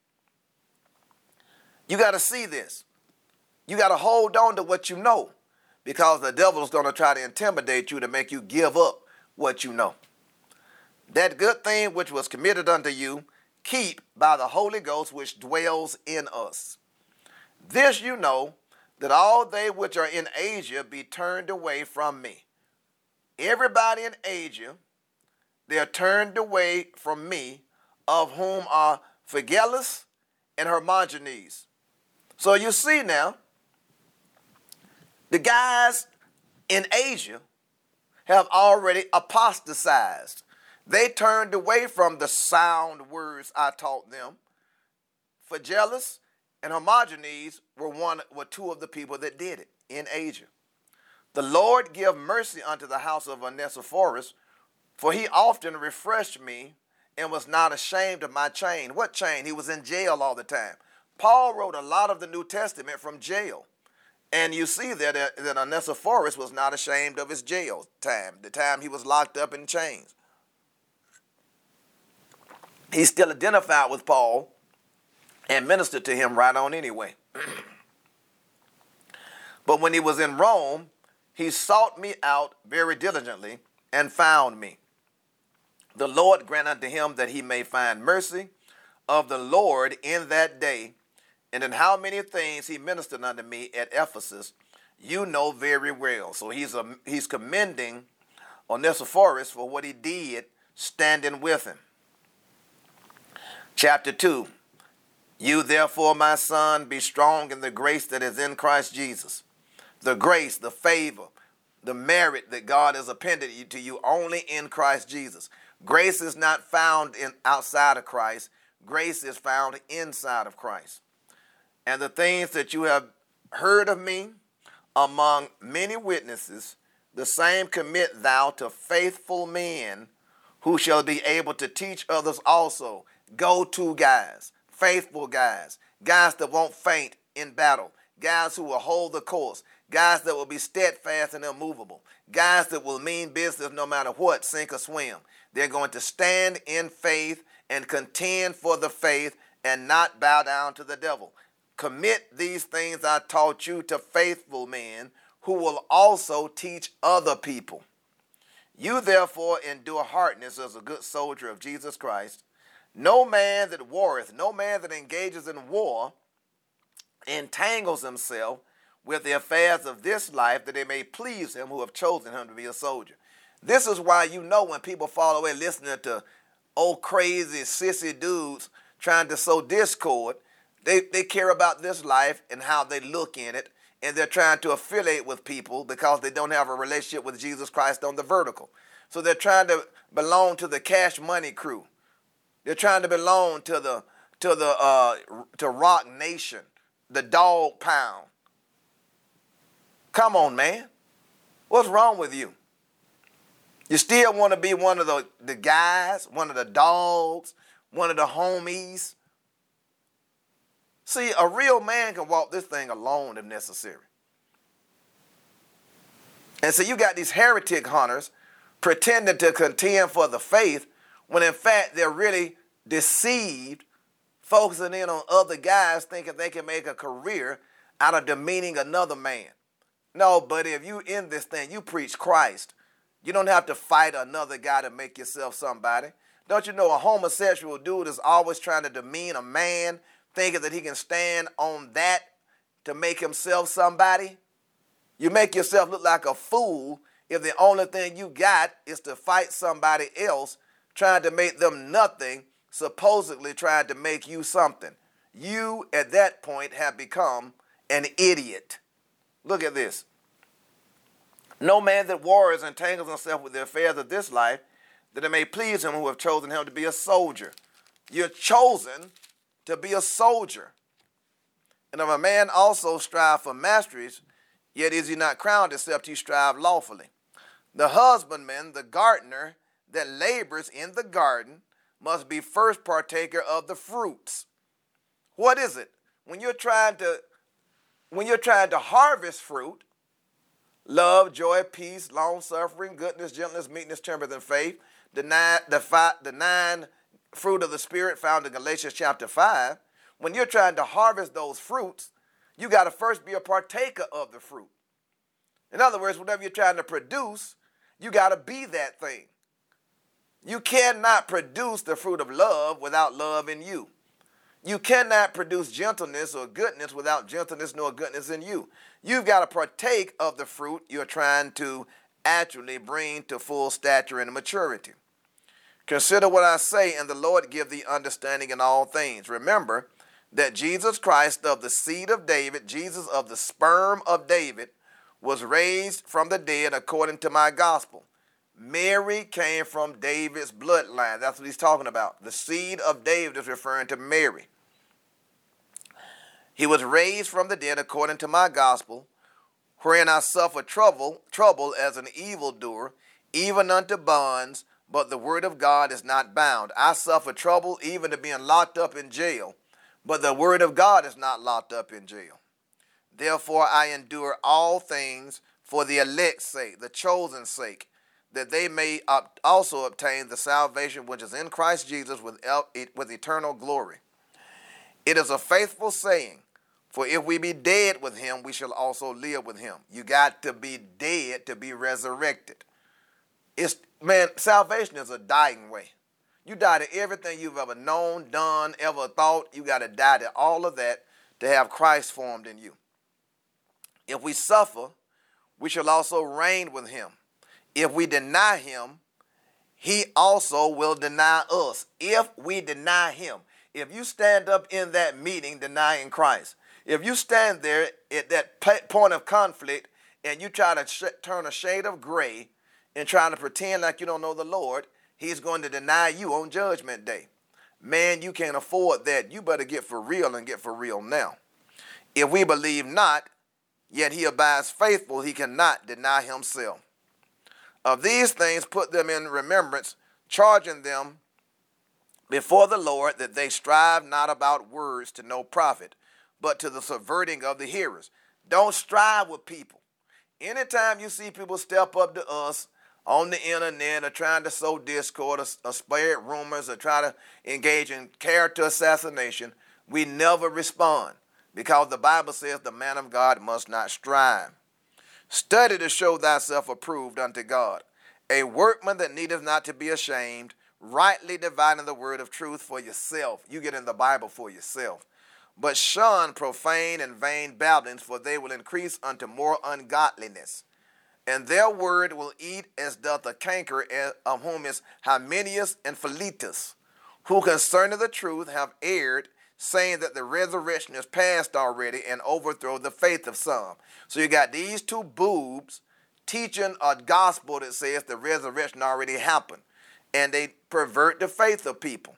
You got to see this. You got to hold on to what you know, because the devil's going to try to intimidate you to make you give up what you know. That good thing which was committed unto you, keep by the Holy Ghost which dwells in us. This you know, that all they which are in Asia be turned away from me. Everybody in Asia, they are turned away from me, of whom are Phygellus and Hermogenes. So you see now, the guys in Asia have already apostatized. They turned away from the sound words I taught them. Phygellus and Hermogenes were two of the people that did it in Asia. The Lord give mercy unto the house of Onesiphorus, for he often refreshed me and was not ashamed of my chain. What chain? He was in jail all the time. Paul wrote a lot of the New Testament from jail. And you see that Onesiphorus was not ashamed of his jail time, the time he was locked up in chains. He still identified with Paul and ministered to him right on anyway. But when he was in Rome, he sought me out very diligently and found me. The Lord grant unto him that he may find mercy of the Lord in that day. And in how many things he ministered unto me at Ephesus, you know very well. So he's commending Onesiphorus for what he did standing with him. Chapter 2. You therefore, my son, be strong in the grace that is in Christ Jesus. The grace, the favor, the merit that God has appended to you only in Christ Jesus. Grace is not found outside of Christ. Grace is found inside of Christ. And the things that you have heard of me among many witnesses, the same commit thou to faithful men who shall be able to teach others also. Go-to guys, faithful guys, guys that won't faint in battle, guys who will hold the course, guys that will be steadfast and immovable, guys that will mean business no matter what, sink or swim. They're going to stand in faith and contend for the faith and not bow down to the devil. Commit these things I taught you to faithful men who will also teach other people. You therefore endure hardness as a good soldier of Jesus Christ. No man that warreth, no man that engages in war, entangles himself with the affairs of this life, that they may please him who have chosen him to be a soldier. This is why you know when people fall away listening to old crazy sissy dudes trying to sow discord, they care about this life and how they look in it, and they're trying to affiliate with people because they don't have a relationship with Jesus Christ on the vertical. So they're trying to belong to the Cash Money crew. They're trying to belong to Rock Nation, the Dog Pound. Come on, man. What's wrong with you? You still want to be one of the guys, one of the dogs, one of the homies. See, a real man can walk this thing alone if necessary. And so you got these heretic hunters pretending to contend for the faith when in fact they're really deceived, focusing in on other guys thinking they can make a career out of demeaning another man. No, buddy, if you in this thing, you preach Christ. You don't have to fight another guy to make yourself somebody. Don't you know a homosexual dude is always trying to demean a man, thinking that he can stand on that to make himself somebody? You make yourself look like a fool if the only thing you got is to fight somebody else, trying to make them nothing, supposedly trying to make you something. You, at that point, have become an idiot. Look at this. No man that warrs entangles himself with the affairs of this life, that it may please him who have chosen him to be a soldier. You're chosen to be a soldier. And if a man also strive for masteries, yet is he not crowned except he strive lawfully. The husbandman, the gardener that labors in the garden, must be first partaker of the fruits. What is it? When you're trying to harvest fruit, love, joy, peace, long-suffering, goodness, gentleness, meekness, temperance, and faith, the nine fruit of the Spirit found in Galatians chapter 5, when you're trying to harvest those fruits, you got to first be a partaker of the fruit. In other words, whatever you're trying to produce, you got to be that thing. You cannot produce the fruit of love without love in you. You cannot produce gentleness or goodness without gentleness nor goodness in you. You've got to partake of the fruit you're trying to actually bring to full stature and maturity. Consider what I say, and the Lord give thee understanding in all things. Remember that Jesus Christ of the seed of David, Jesus of the sperm of David, was raised from the dead according to my gospel. Mary came from David's bloodline. That's what he's talking about. The seed of David is referring to Mary. He was raised from the dead according to my gospel, wherein I suffer trouble as an evildoer, even unto bonds, but the word of God is not bound. I suffer trouble even to being locked up in jail, but the word of God is not locked up in jail. Therefore I endure all things for the elect's sake, the chosen's sake, that they may also obtain the salvation which is in Christ Jesus with eternal glory. It is a faithful saying, for if we be dead with him, we shall also live with him. You got to be dead to be resurrected. Salvation is a dying way. You die to everything you've ever known, done, ever thought. You got to die to all of that to have Christ formed in you. If we suffer, we shall also reign with him. If we deny him, he also will deny us. If we deny him. If you stand up in that meeting denying Christ, if you stand there at that point of conflict and you try to turn a shade of gray and try to pretend like you don't know the Lord, he's going to deny you on Judgment Day. Man, you can't afford that. You better get for real and get for real now. If we believe not, yet he abides faithful, he cannot deny himself. Of these things put them in remembrance, charging them before the Lord that they strive not about words to no profit, but to the subverting of the hearers. Don't strive with people. Anytime you see people step up to us on the internet or trying to sow discord or spread rumors or try to engage in character assassination, we never respond because the Bible says the man of God must not strive. Study to show thyself approved unto God, a workman that needeth not to be ashamed, rightly dividing the word of truth for yourself. You get in the Bible for yourself. But shun profane and vain babblings, for they will increase unto more ungodliness. And their word will eat as doth a canker, of whom is Hymenaeus and Philetus, who concerning the truth have erred, saying that the resurrection is past already, and overthrow the faith of some. So you got these two boobs teaching a gospel that says the resurrection already happened, and they pervert the faith of people.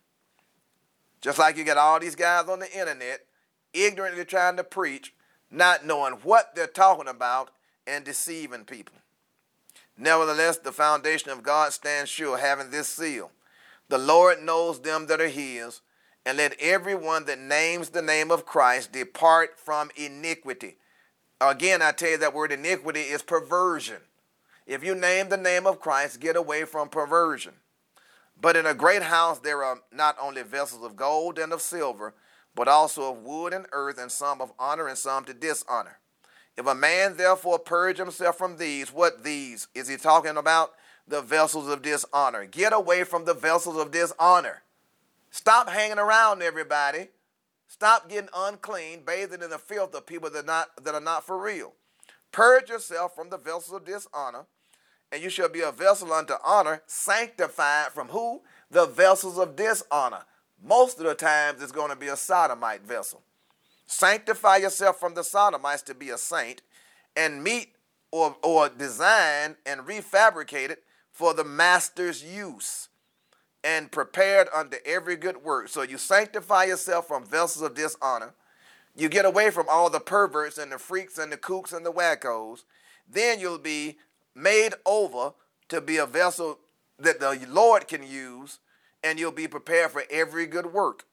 Just like you got all these guys on the internet ignorantly trying to preach, not knowing what they're talking about, and deceiving people. Nevertheless, the foundation of God stands sure, having this seal: the Lord knows them that are his, and let everyone that names the name of Christ depart from iniquity. Again, I tell you that word iniquity is perversion. If you name the name of Christ, get away from perversion. But in a great house there are not only vessels of gold and of silver, but also of wood and earth, and some of honor and some to dishonor. If a man therefore purge himself from these, what these? Is he talking about? The vessels of dishonor. Get away from the vessels of dishonor. Stop hanging around everybody. Stop getting unclean, bathing in the filth of people that are not for real. Purge yourself from the vessels of dishonor, and you shall be a vessel unto honor, sanctified from who? The vessels of dishonor. Most of the times it's going to be a sodomite vessel. Sanctify yourself from the sodomites to be a saint, and meet or design and refabricate it for the master's use, and prepared unto every good work. So you sanctify yourself from vessels of dishonor. You get away from all the perverts and the freaks and the kooks and the wackos. Then you'll be made over to be a vessel that the Lord can use, and you'll be prepared for every good work.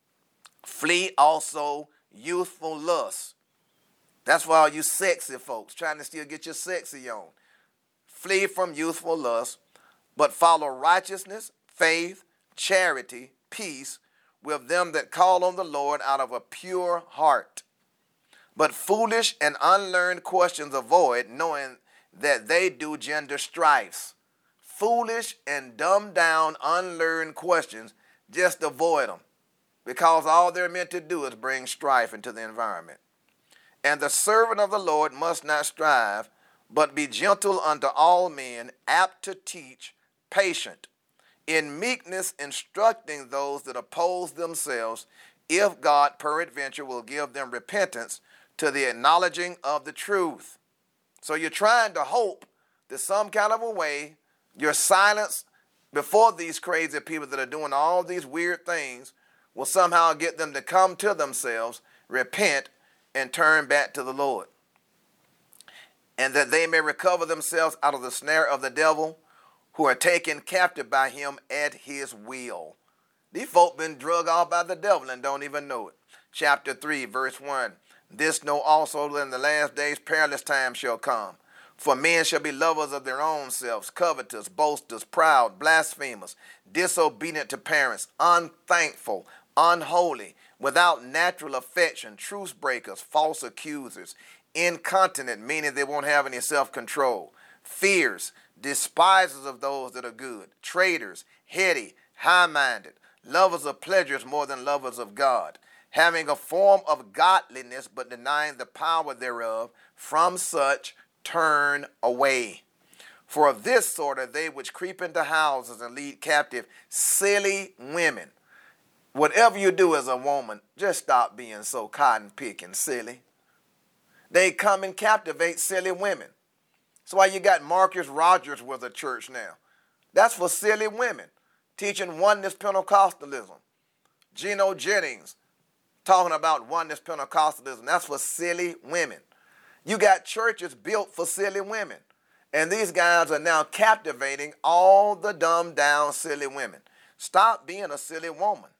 Flee also youthful lust. That's for all you sexy folks trying to still get your sexy on. Flee from youthful lust, but follow righteousness, faith, charity, peace with them that call on the Lord out of a pure heart. But foolish and unlearned questions avoid, knowing that they do gender strifes. foolish and dumbed down, unlearned questions, just avoid them, because all they're meant to do is bring strife into the environment. And the servant of the Lord must not strive, but be gentle unto all men, apt to teach, patient, in meekness instructing those that oppose themselves, if God peradventure will give them repentance to the acknowledging of the truth. So you're trying to hope that some kind of a way your silence before these crazy people that are doing all these weird things will somehow get them to come to themselves, repent, and turn back to the Lord. And that they may recover themselves out of the snare of the devil, who are taken captive by him at his will. These folk been drug off by the devil and don't even know it. Chapter 3, verse 1. This know also that in the last days perilous times shall come. For men shall be lovers of their own selves, covetous, boasters, proud, blasphemers, disobedient to parents, unthankful, unholy, without natural affection, truce breakers, false accusers, incontinent, meaning they won't have any self-control, fierce, despisers of those that are good, traitors, heady, high-minded, lovers of pleasures more than lovers of God, having a form of godliness but denying the power thereof. From such turn away. For of this sort are they which creep into houses and lead captive silly women. Whatever you do as a woman, just stop being so cotton-picking silly. They come and captivate silly women. That's why you got Marcus Rogers with a church now. That's for silly women, teaching oneness Pentecostalism. Geno Jennings talking about oneness Pentecostalism. That's for silly women. You got churches built for silly women. And these guys are now captivating all the dumbed down silly women. Stop being a silly woman.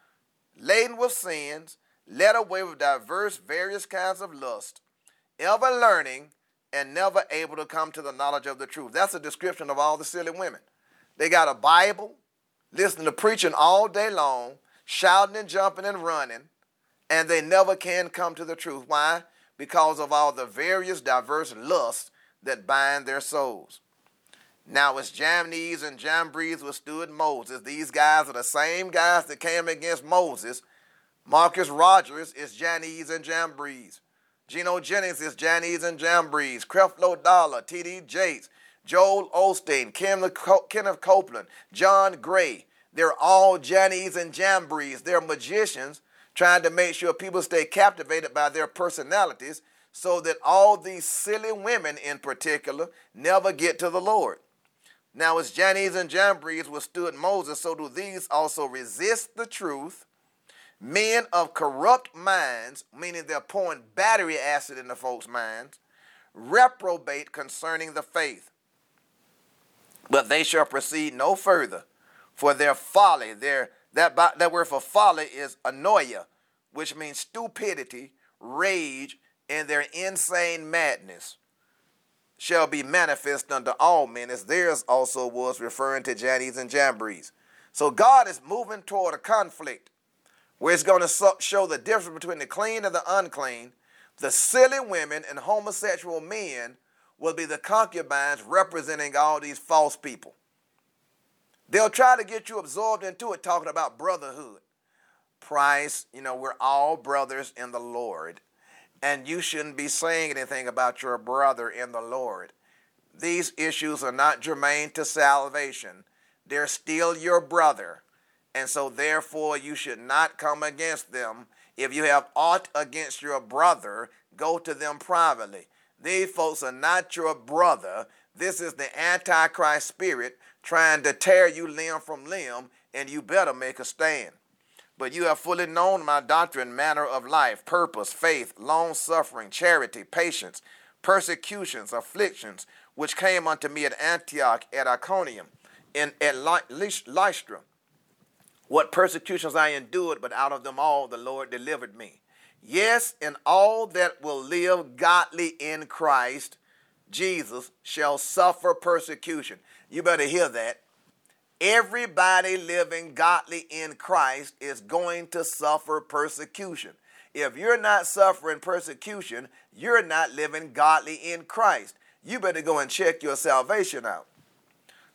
Laden with sins, led away with various kinds of lust, ever learning and never able to come to the knowledge of the truth. That's a description of all the silly women. They got a Bible, listening to preaching all day long, shouting and jumping and running, and they never can come to the truth. Why? Because of all the various diverse lusts that bind their souls. Now it's Jannes and Jambres withstood Moses. These guys are the same guys that came against Moses. Marcus Rogers is Jannes and Jambres. Geno Jennings is Jannes and Jambres. Creflo Dollar, T.D. Jakes, Joel Osteen, Kenneth Copeland, John Gray. They're all Jannes and Jambres. They're magicians trying to make sure people stay captivated by their personalities so that all these silly women in particular never get to the Lord. Now as Jannes and Jambres withstood Moses, so do these also resist the truth. Men of corrupt minds, meaning they're pouring battery acid into folks' minds, reprobate concerning the faith. But they shall proceed no further, for their folly, that word for folly is anoia, which means stupidity, rage, and their insane madness shall be manifest unto all men, as theirs also was, referring to Jannes and Jambres. So God is moving toward a conflict where it's going to show the difference between the clean and the unclean. The silly women and homosexual men will be the concubines representing all these false people. They'll try to get you absorbed into it, talking about brotherhood. Price, we're all brothers in the Lord, and you shouldn't be saying anything about your brother in the Lord. These issues are not germane to salvation. They're still your brother. And so therefore you should not come against them. If you have aught against your brother, go to them privately. These folks are not your brother. This is the Antichrist spirit trying to tear you limb from limb, and you better make a stand. But you have fully known my doctrine, manner of life, purpose, faith, long-suffering, charity, patience, persecutions, afflictions, which came unto me at Antioch, at Iconium, and at Lystra. What persecutions I endured, but out of them all the Lord delivered me. Yes, and all that will live godly in Christ Jesus shall suffer persecution. You better hear that. Everybody living godly in Christ is going to suffer persecution. If you're not suffering persecution, you're not living godly in Christ. You better go and check your salvation out.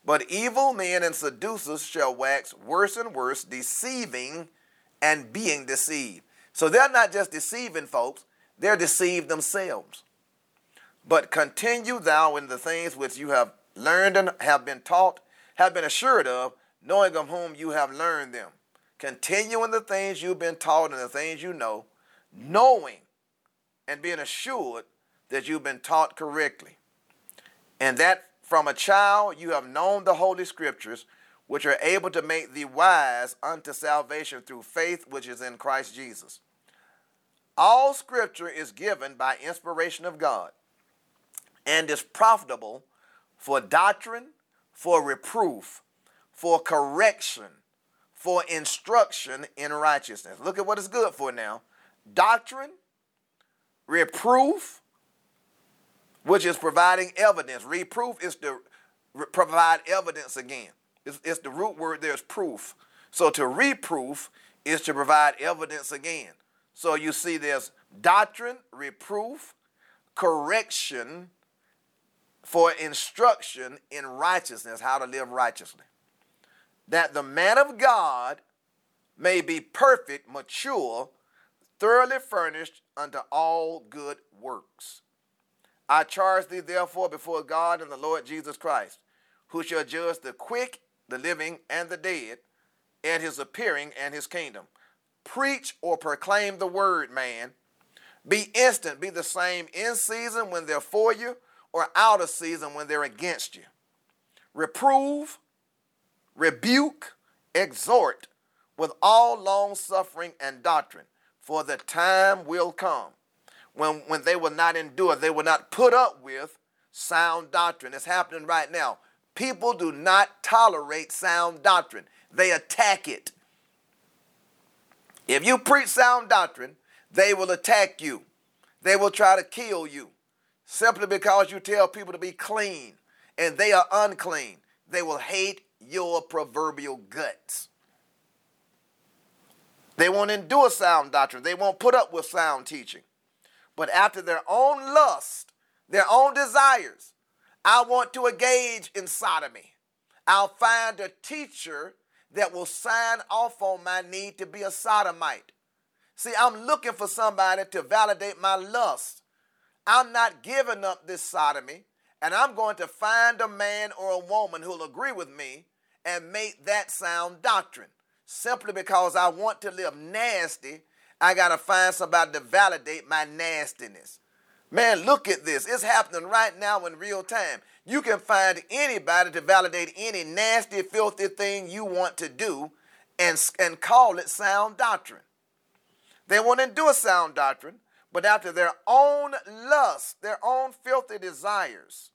But evil men and seducers shall wax worse and worse, deceiving and being deceived. So they're not just deceiving folks, they're deceived themselves. But continue thou in the things which you have learned and have been taught, have been assured of, knowing of whom you have learned them. Continue in the things you've been taught and the things you know, knowing and being assured that you've been taught correctly. And that from a child you have known the Holy Scriptures, which are able to make thee wise unto salvation through faith which is in Christ Jesus. All Scripture is given by inspiration of God and is profitable for doctrine, for reproof, for correction, for instruction in righteousness. Look at what it's good for now. Doctrine, reproof, which is providing evidence. Reproof is to provide evidence again. It's the root word, there's proof. So to reproof is to provide evidence again. So you see there's doctrine, reproof, correction, for instruction in righteousness, how to live righteously. That the man of God may be perfect, mature, thoroughly furnished unto all good works. I charge thee therefore before God and the Lord Jesus Christ, who shall judge the quick, the living, and the dead, at his appearing and his kingdom. Preach or proclaim the word, man. Be instant, be the same in season when they're for you, or out of season when they're against you. Reprove, rebuke, exhort with all long suffering and doctrine, for the time will come when they will not endure, they will not put up with sound doctrine. It's happening right now. People do not tolerate sound doctrine. They attack it. If you preach sound doctrine, they will attack you. They will try to kill you simply because you tell people to be clean and they are unclean. They will hate your proverbial guts. They won't endure sound doctrine. They won't put up with sound teaching. But after their own lust, their own desires, I want to engage in sodomy. I'll find a teacher that will sign off on my need to be a sodomite. See, I'm looking for somebody to validate my lust. I'm not giving up this sodomy, and I'm going to find a man or a woman who will agree with me and make that sound doctrine. Simply because I want to live nasty, I got to find somebody to validate my nastiness. Man, look at this. It's happening right now in real time. You can find anybody to validate any nasty, filthy thing you want to do and call it sound doctrine. They won't endure sound doctrine, but after their own lust, their own filthy desires,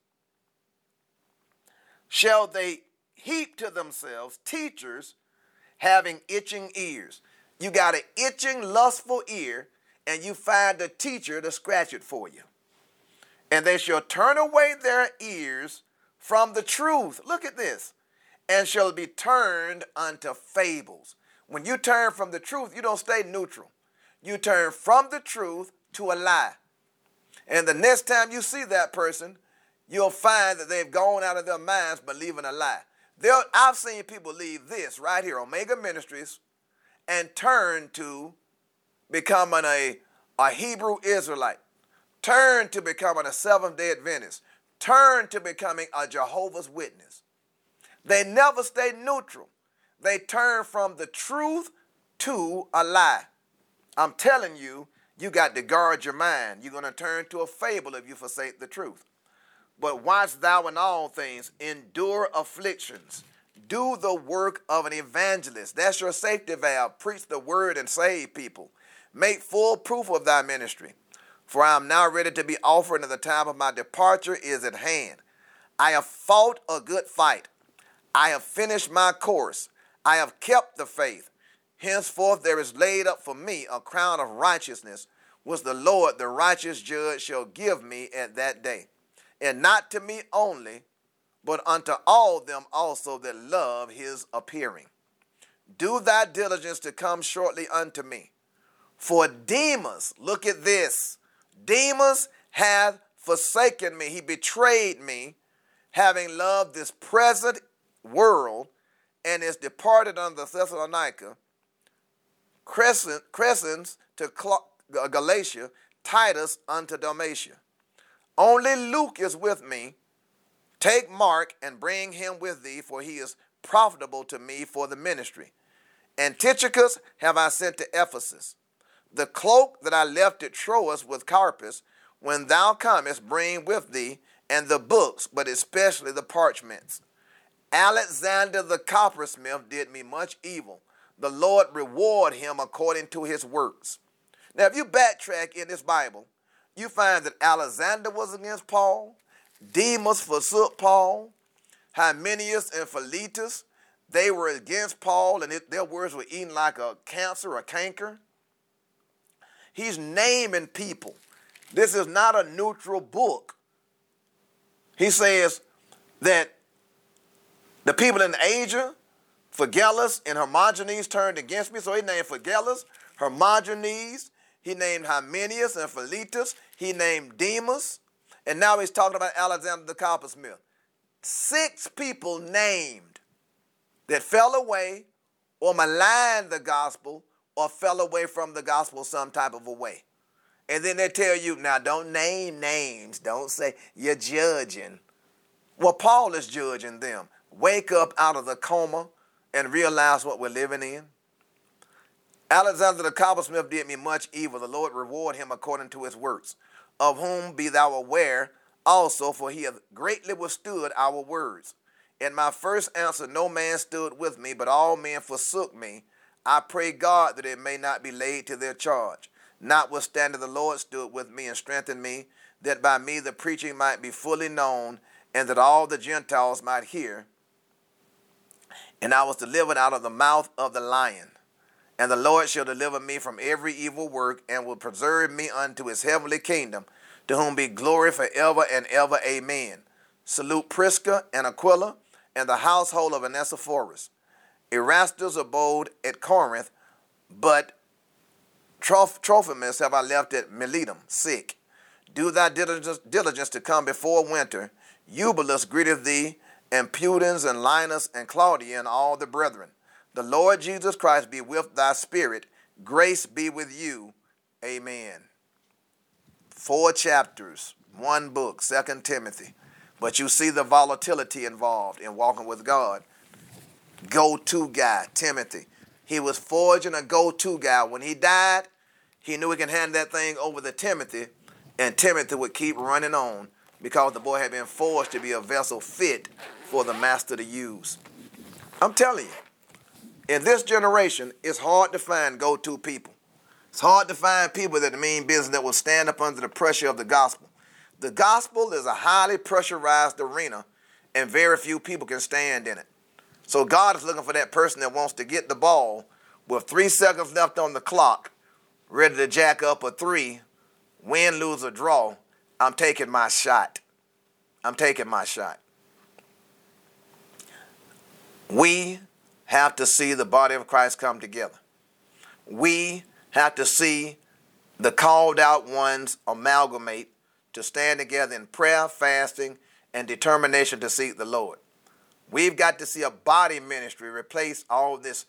shall they heap to themselves teachers having itching ears. You got an itching, lustful ear, and you find a teacher to scratch it for you. And they shall turn away their ears from the truth. Look at this. And shall be turned unto fables. When you turn from the truth, you don't stay neutral. You turn from the truth to a lie. And the next time you see that person, you'll find that they've gone out of their minds believing a lie. I've seen people leave this right here, Omega Ministries, and turn to becoming a Hebrew Israelite, turn to becoming a Seventh-day Adventist, turn to becoming a Jehovah's Witness. They never stay neutral. They turn from the truth to a lie. I'm telling you, you got to guard your mind. You're going to turn to a fable if you forsake the truth. But watch thou in all things, endure afflictions, do the work of an evangelist. That's your safety valve. Preach the word and save people. Make full proof of thy ministry. For I am now ready to be offered, and the time of my departure is at hand. I have fought a good fight. I have finished my course. I have kept the faith. Henceforth there is laid up for me a crown of righteousness, which the Lord, the righteous judge, shall give me at that day. And not to me only, but unto all them also that love his appearing. Do thy diligence to come shortly unto me. For Demas, look at this, Demas hath forsaken me. He betrayed me, having loved this present world, and is departed unto Thessalonica, Crescens to Galatia, Titus unto Dalmatia. Only Luke is with me. Take Mark and bring him with thee, for he is profitable to me for the ministry. And Tychicus have I sent to Ephesus. The cloak that I left at Troas with Carpus, when thou comest, bring with thee, and the books, but especially the parchments. Alexander the coppersmith did me much evil. The Lord reward him according to his works. Now, if you backtrack in this Bible, you find that Alexander was against Paul, Demas forsook Paul, Hymenaeus and Philetus, they were against Paul, and their words were eaten like a cancer, a canker. He's naming people. This is not a neutral book. He says that the people in Asia, Phygellus and Hermogenes, turned against me. So he named Phygellus, Hermogenes. He named Hymenaeus and Philetus. He named Demas. And now he's talking about Alexander the coppersmith. 6 people named that fell away or maligned the gospel or fell away from the gospel some type of a way. And then they tell you, now don't name names. Don't say you're judging. Well, Paul is judging them. Wake up out of the coma and realize what we're living in. Alexander the coppersmith did me much evil. The Lord reward him according to his works, of whom be thou aware also, for he hath greatly withstood our words. In my first answer no man stood with me, but all men forsook me. I pray God that it may not be laid to their charge. Notwithstanding the Lord stood with me and strengthened me, that by me the preaching might be fully known, and that all the Gentiles might hear. And I was delivered out of the mouth of the lion. And the Lord shall deliver me from every evil work, and will preserve me unto his heavenly kingdom, to whom be glory forever and ever. Amen. Salute Prisca and Aquila, and the household of Onesiphorus. Erastus abode at Corinth, but Trophimus have I left at Miletum, sick. Do thy diligence to come before winter. Eubulus greeteth thee, and Pudens and Linus and Claudia and all the brethren. The Lord Jesus Christ be with thy spirit. Grace be with you. Amen. 4 chapters, 1 book, 2 Timothy. But you see the volatility involved in walking with God. Go-to guy, Timothy. He was forging a go-to guy. When he died, he knew he could hand that thing over to Timothy, and Timothy would keep running on because the boy had been forged to be a vessel fit for the master to use. I'm telling you, in this generation, it's hard to find go-to people. It's hard to find people that mean business that will stand up under the pressure of the gospel. The gospel is a highly pressurized arena, and very few people can stand in it. So God is looking for that person that wants to get the ball with 3 seconds left on the clock, ready to jack up a 3, win, lose, or draw. I'm taking my shot. I'm taking my shot. We have to see the body of Christ come together. We have to see the called out ones amalgamate to stand together in prayer, fasting, and determination to seek the Lord. We've got to see a body ministry replace all this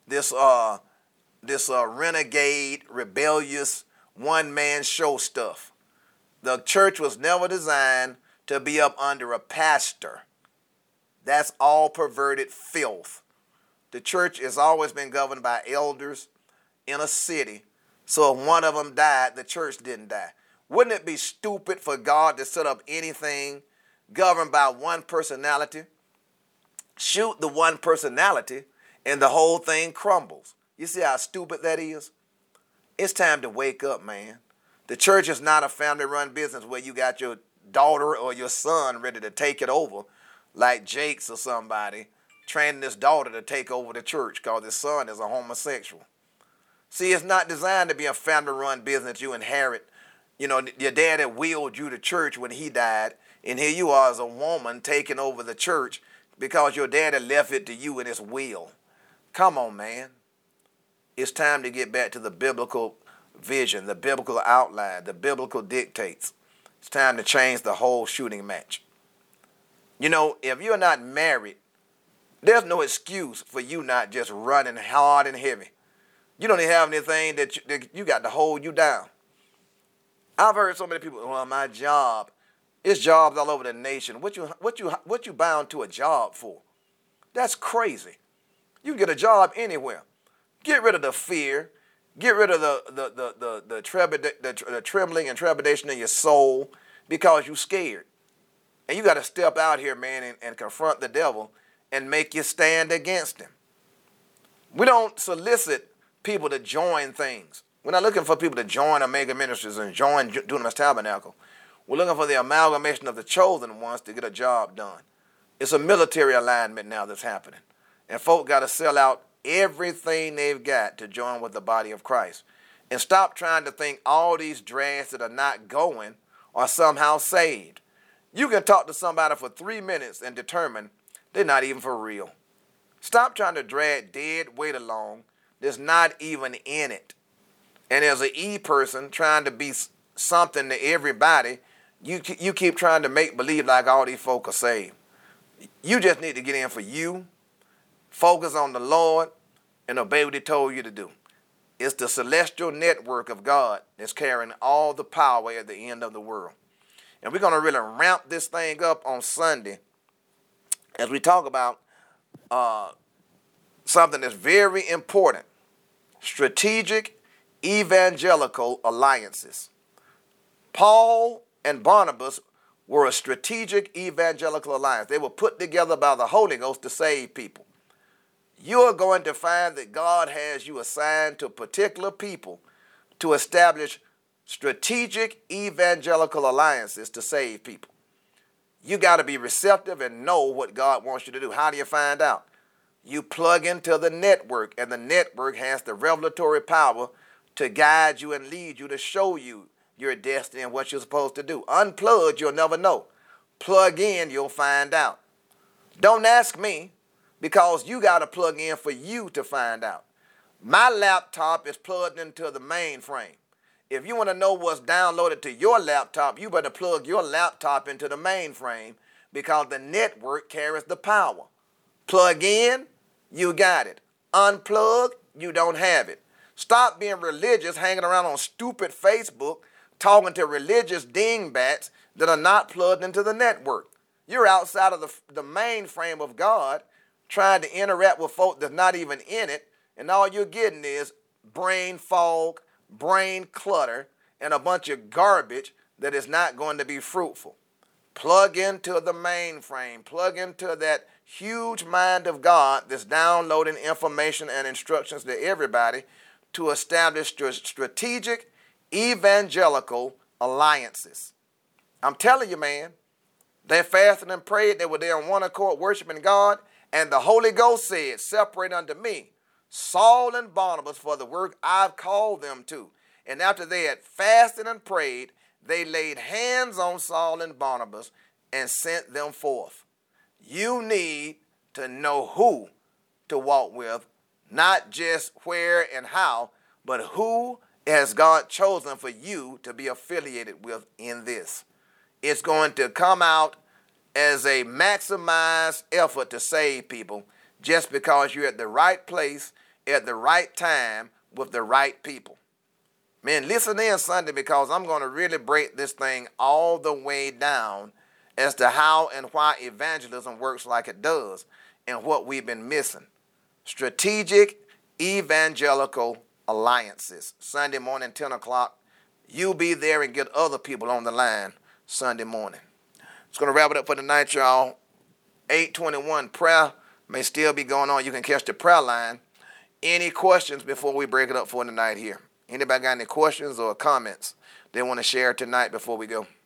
renegade, rebellious, one-man show stuff. The church was never designed to be up under a pastor. That's all perverted filth. The church has always been governed by elders in a city. So if one of them died, the church didn't die. Wouldn't it be stupid for God to set up anything governed by one personality? Shoot the one personality and the whole thing crumbles. You see how stupid that is? It's time to wake up, man. The church is not a family-run business where you got your daughter or your son ready to take it over, like Jakes or somebody training his daughter to take over the church because his son is a homosexual. See, it's not designed to be a family-run business you inherit. You know, your dad had willed you to church when he died, and here you are as a woman taking over the church because your dad had left it to you in his will. Come on, man. It's time to get back to the biblical vision, the biblical outline, the biblical dictates. It's time to change the whole shooting match. You know, if you're not married, There's no excuse for you not just running hard and heavy. You don't even have anything that you got to hold you down. I've heard so many people, well, my job. It's jobs all over the nation. What you bound to a job for? That's crazy. You can get a job anywhere. Get rid of the fear. Get rid of the trembling and trepidation in your soul because you're scared. And you got to step out here, man, and confront the devil and make you stand against him. We don't solicit people to join things. We're not looking for people to join Omega Ministries and join Dunamis Tabernacle. We're looking for the amalgamation of the chosen ones to get a job done. It's a military alignment now that's happening. And folk got to sell out everything they've got to join with the body of Christ. And stop trying to think all these drags that are not going are somehow saved. You can talk to somebody for 3 minutes and determine they're not even for real. Stop trying to drag dead weight along that's not even in it. And as an person trying to be something to everybody, you keep trying to make believe like all these folk are saved. You just need to get in for you, focus on the Lord, and obey what he told you to do. It's the celestial network of God that's carrying all the power at the end of the world. And we're going to really ramp this thing up on Sunday as we talk about something that's very important: strategic evangelical alliances. Paul and Barnabas were a strategic evangelical alliance. They were put together by the Holy Ghost to save people. You are going to find that God has you assigned to particular people to establish strategic evangelical alliances to save people. You got to be receptive and know what God wants you to do. How do you find out? You plug into the network, and the network has the revelatory power to guide you and lead you, to show you your destiny and what you're supposed to do. Unplugged, you'll never know. Plug in, you'll find out. Don't ask me, because you got to plug in for you to find out. My laptop is plugged into the mainframe. If you want to know what's downloaded to your laptop, you better plug your laptop into the mainframe, because the network carries the power. Plug in, you got it. Unplug, you don't have it. Stop being religious, hanging around on stupid Facebook, talking to religious dingbats that are not plugged into the network. You're outside of the mainframe of God, trying to interact with folk that's not even in it, and all you're getting is brain fog, brain clutter, and a bunch of garbage that is not going to be fruitful. Plug into the mainframe. Plug into that huge mind of God that's downloading information and instructions to everybody to establish strategic evangelical alliances. I'm telling you, man, they fasted and prayed. They were there on one accord worshiping God, and the Holy Ghost said, separate unto me Saul and Barnabas for the work I've called them to. And after they had fasted and prayed, they laid hands on Saul and Barnabas and sent them forth. You need to know who to walk with, not just where and how, but who has God chosen for you to be affiliated with in this. It's going to come out as a maximized effort to save people just because you're at the right place at the right time with the right people. Man, listen in Sunday, because I'm going to really break this thing all the way down as to how and why evangelism works like it does and what we've been missing. Strategic evangelical alliances. Sunday morning, 10 o'clock. You be there and get other people on the line Sunday morning. It's going to wrap it up for tonight, y'all. 8:21 prayer may still be going on. You can catch the prayer line. Any questions before we break it up for tonight here? Anybody got any questions or comments they want to share tonight before we go?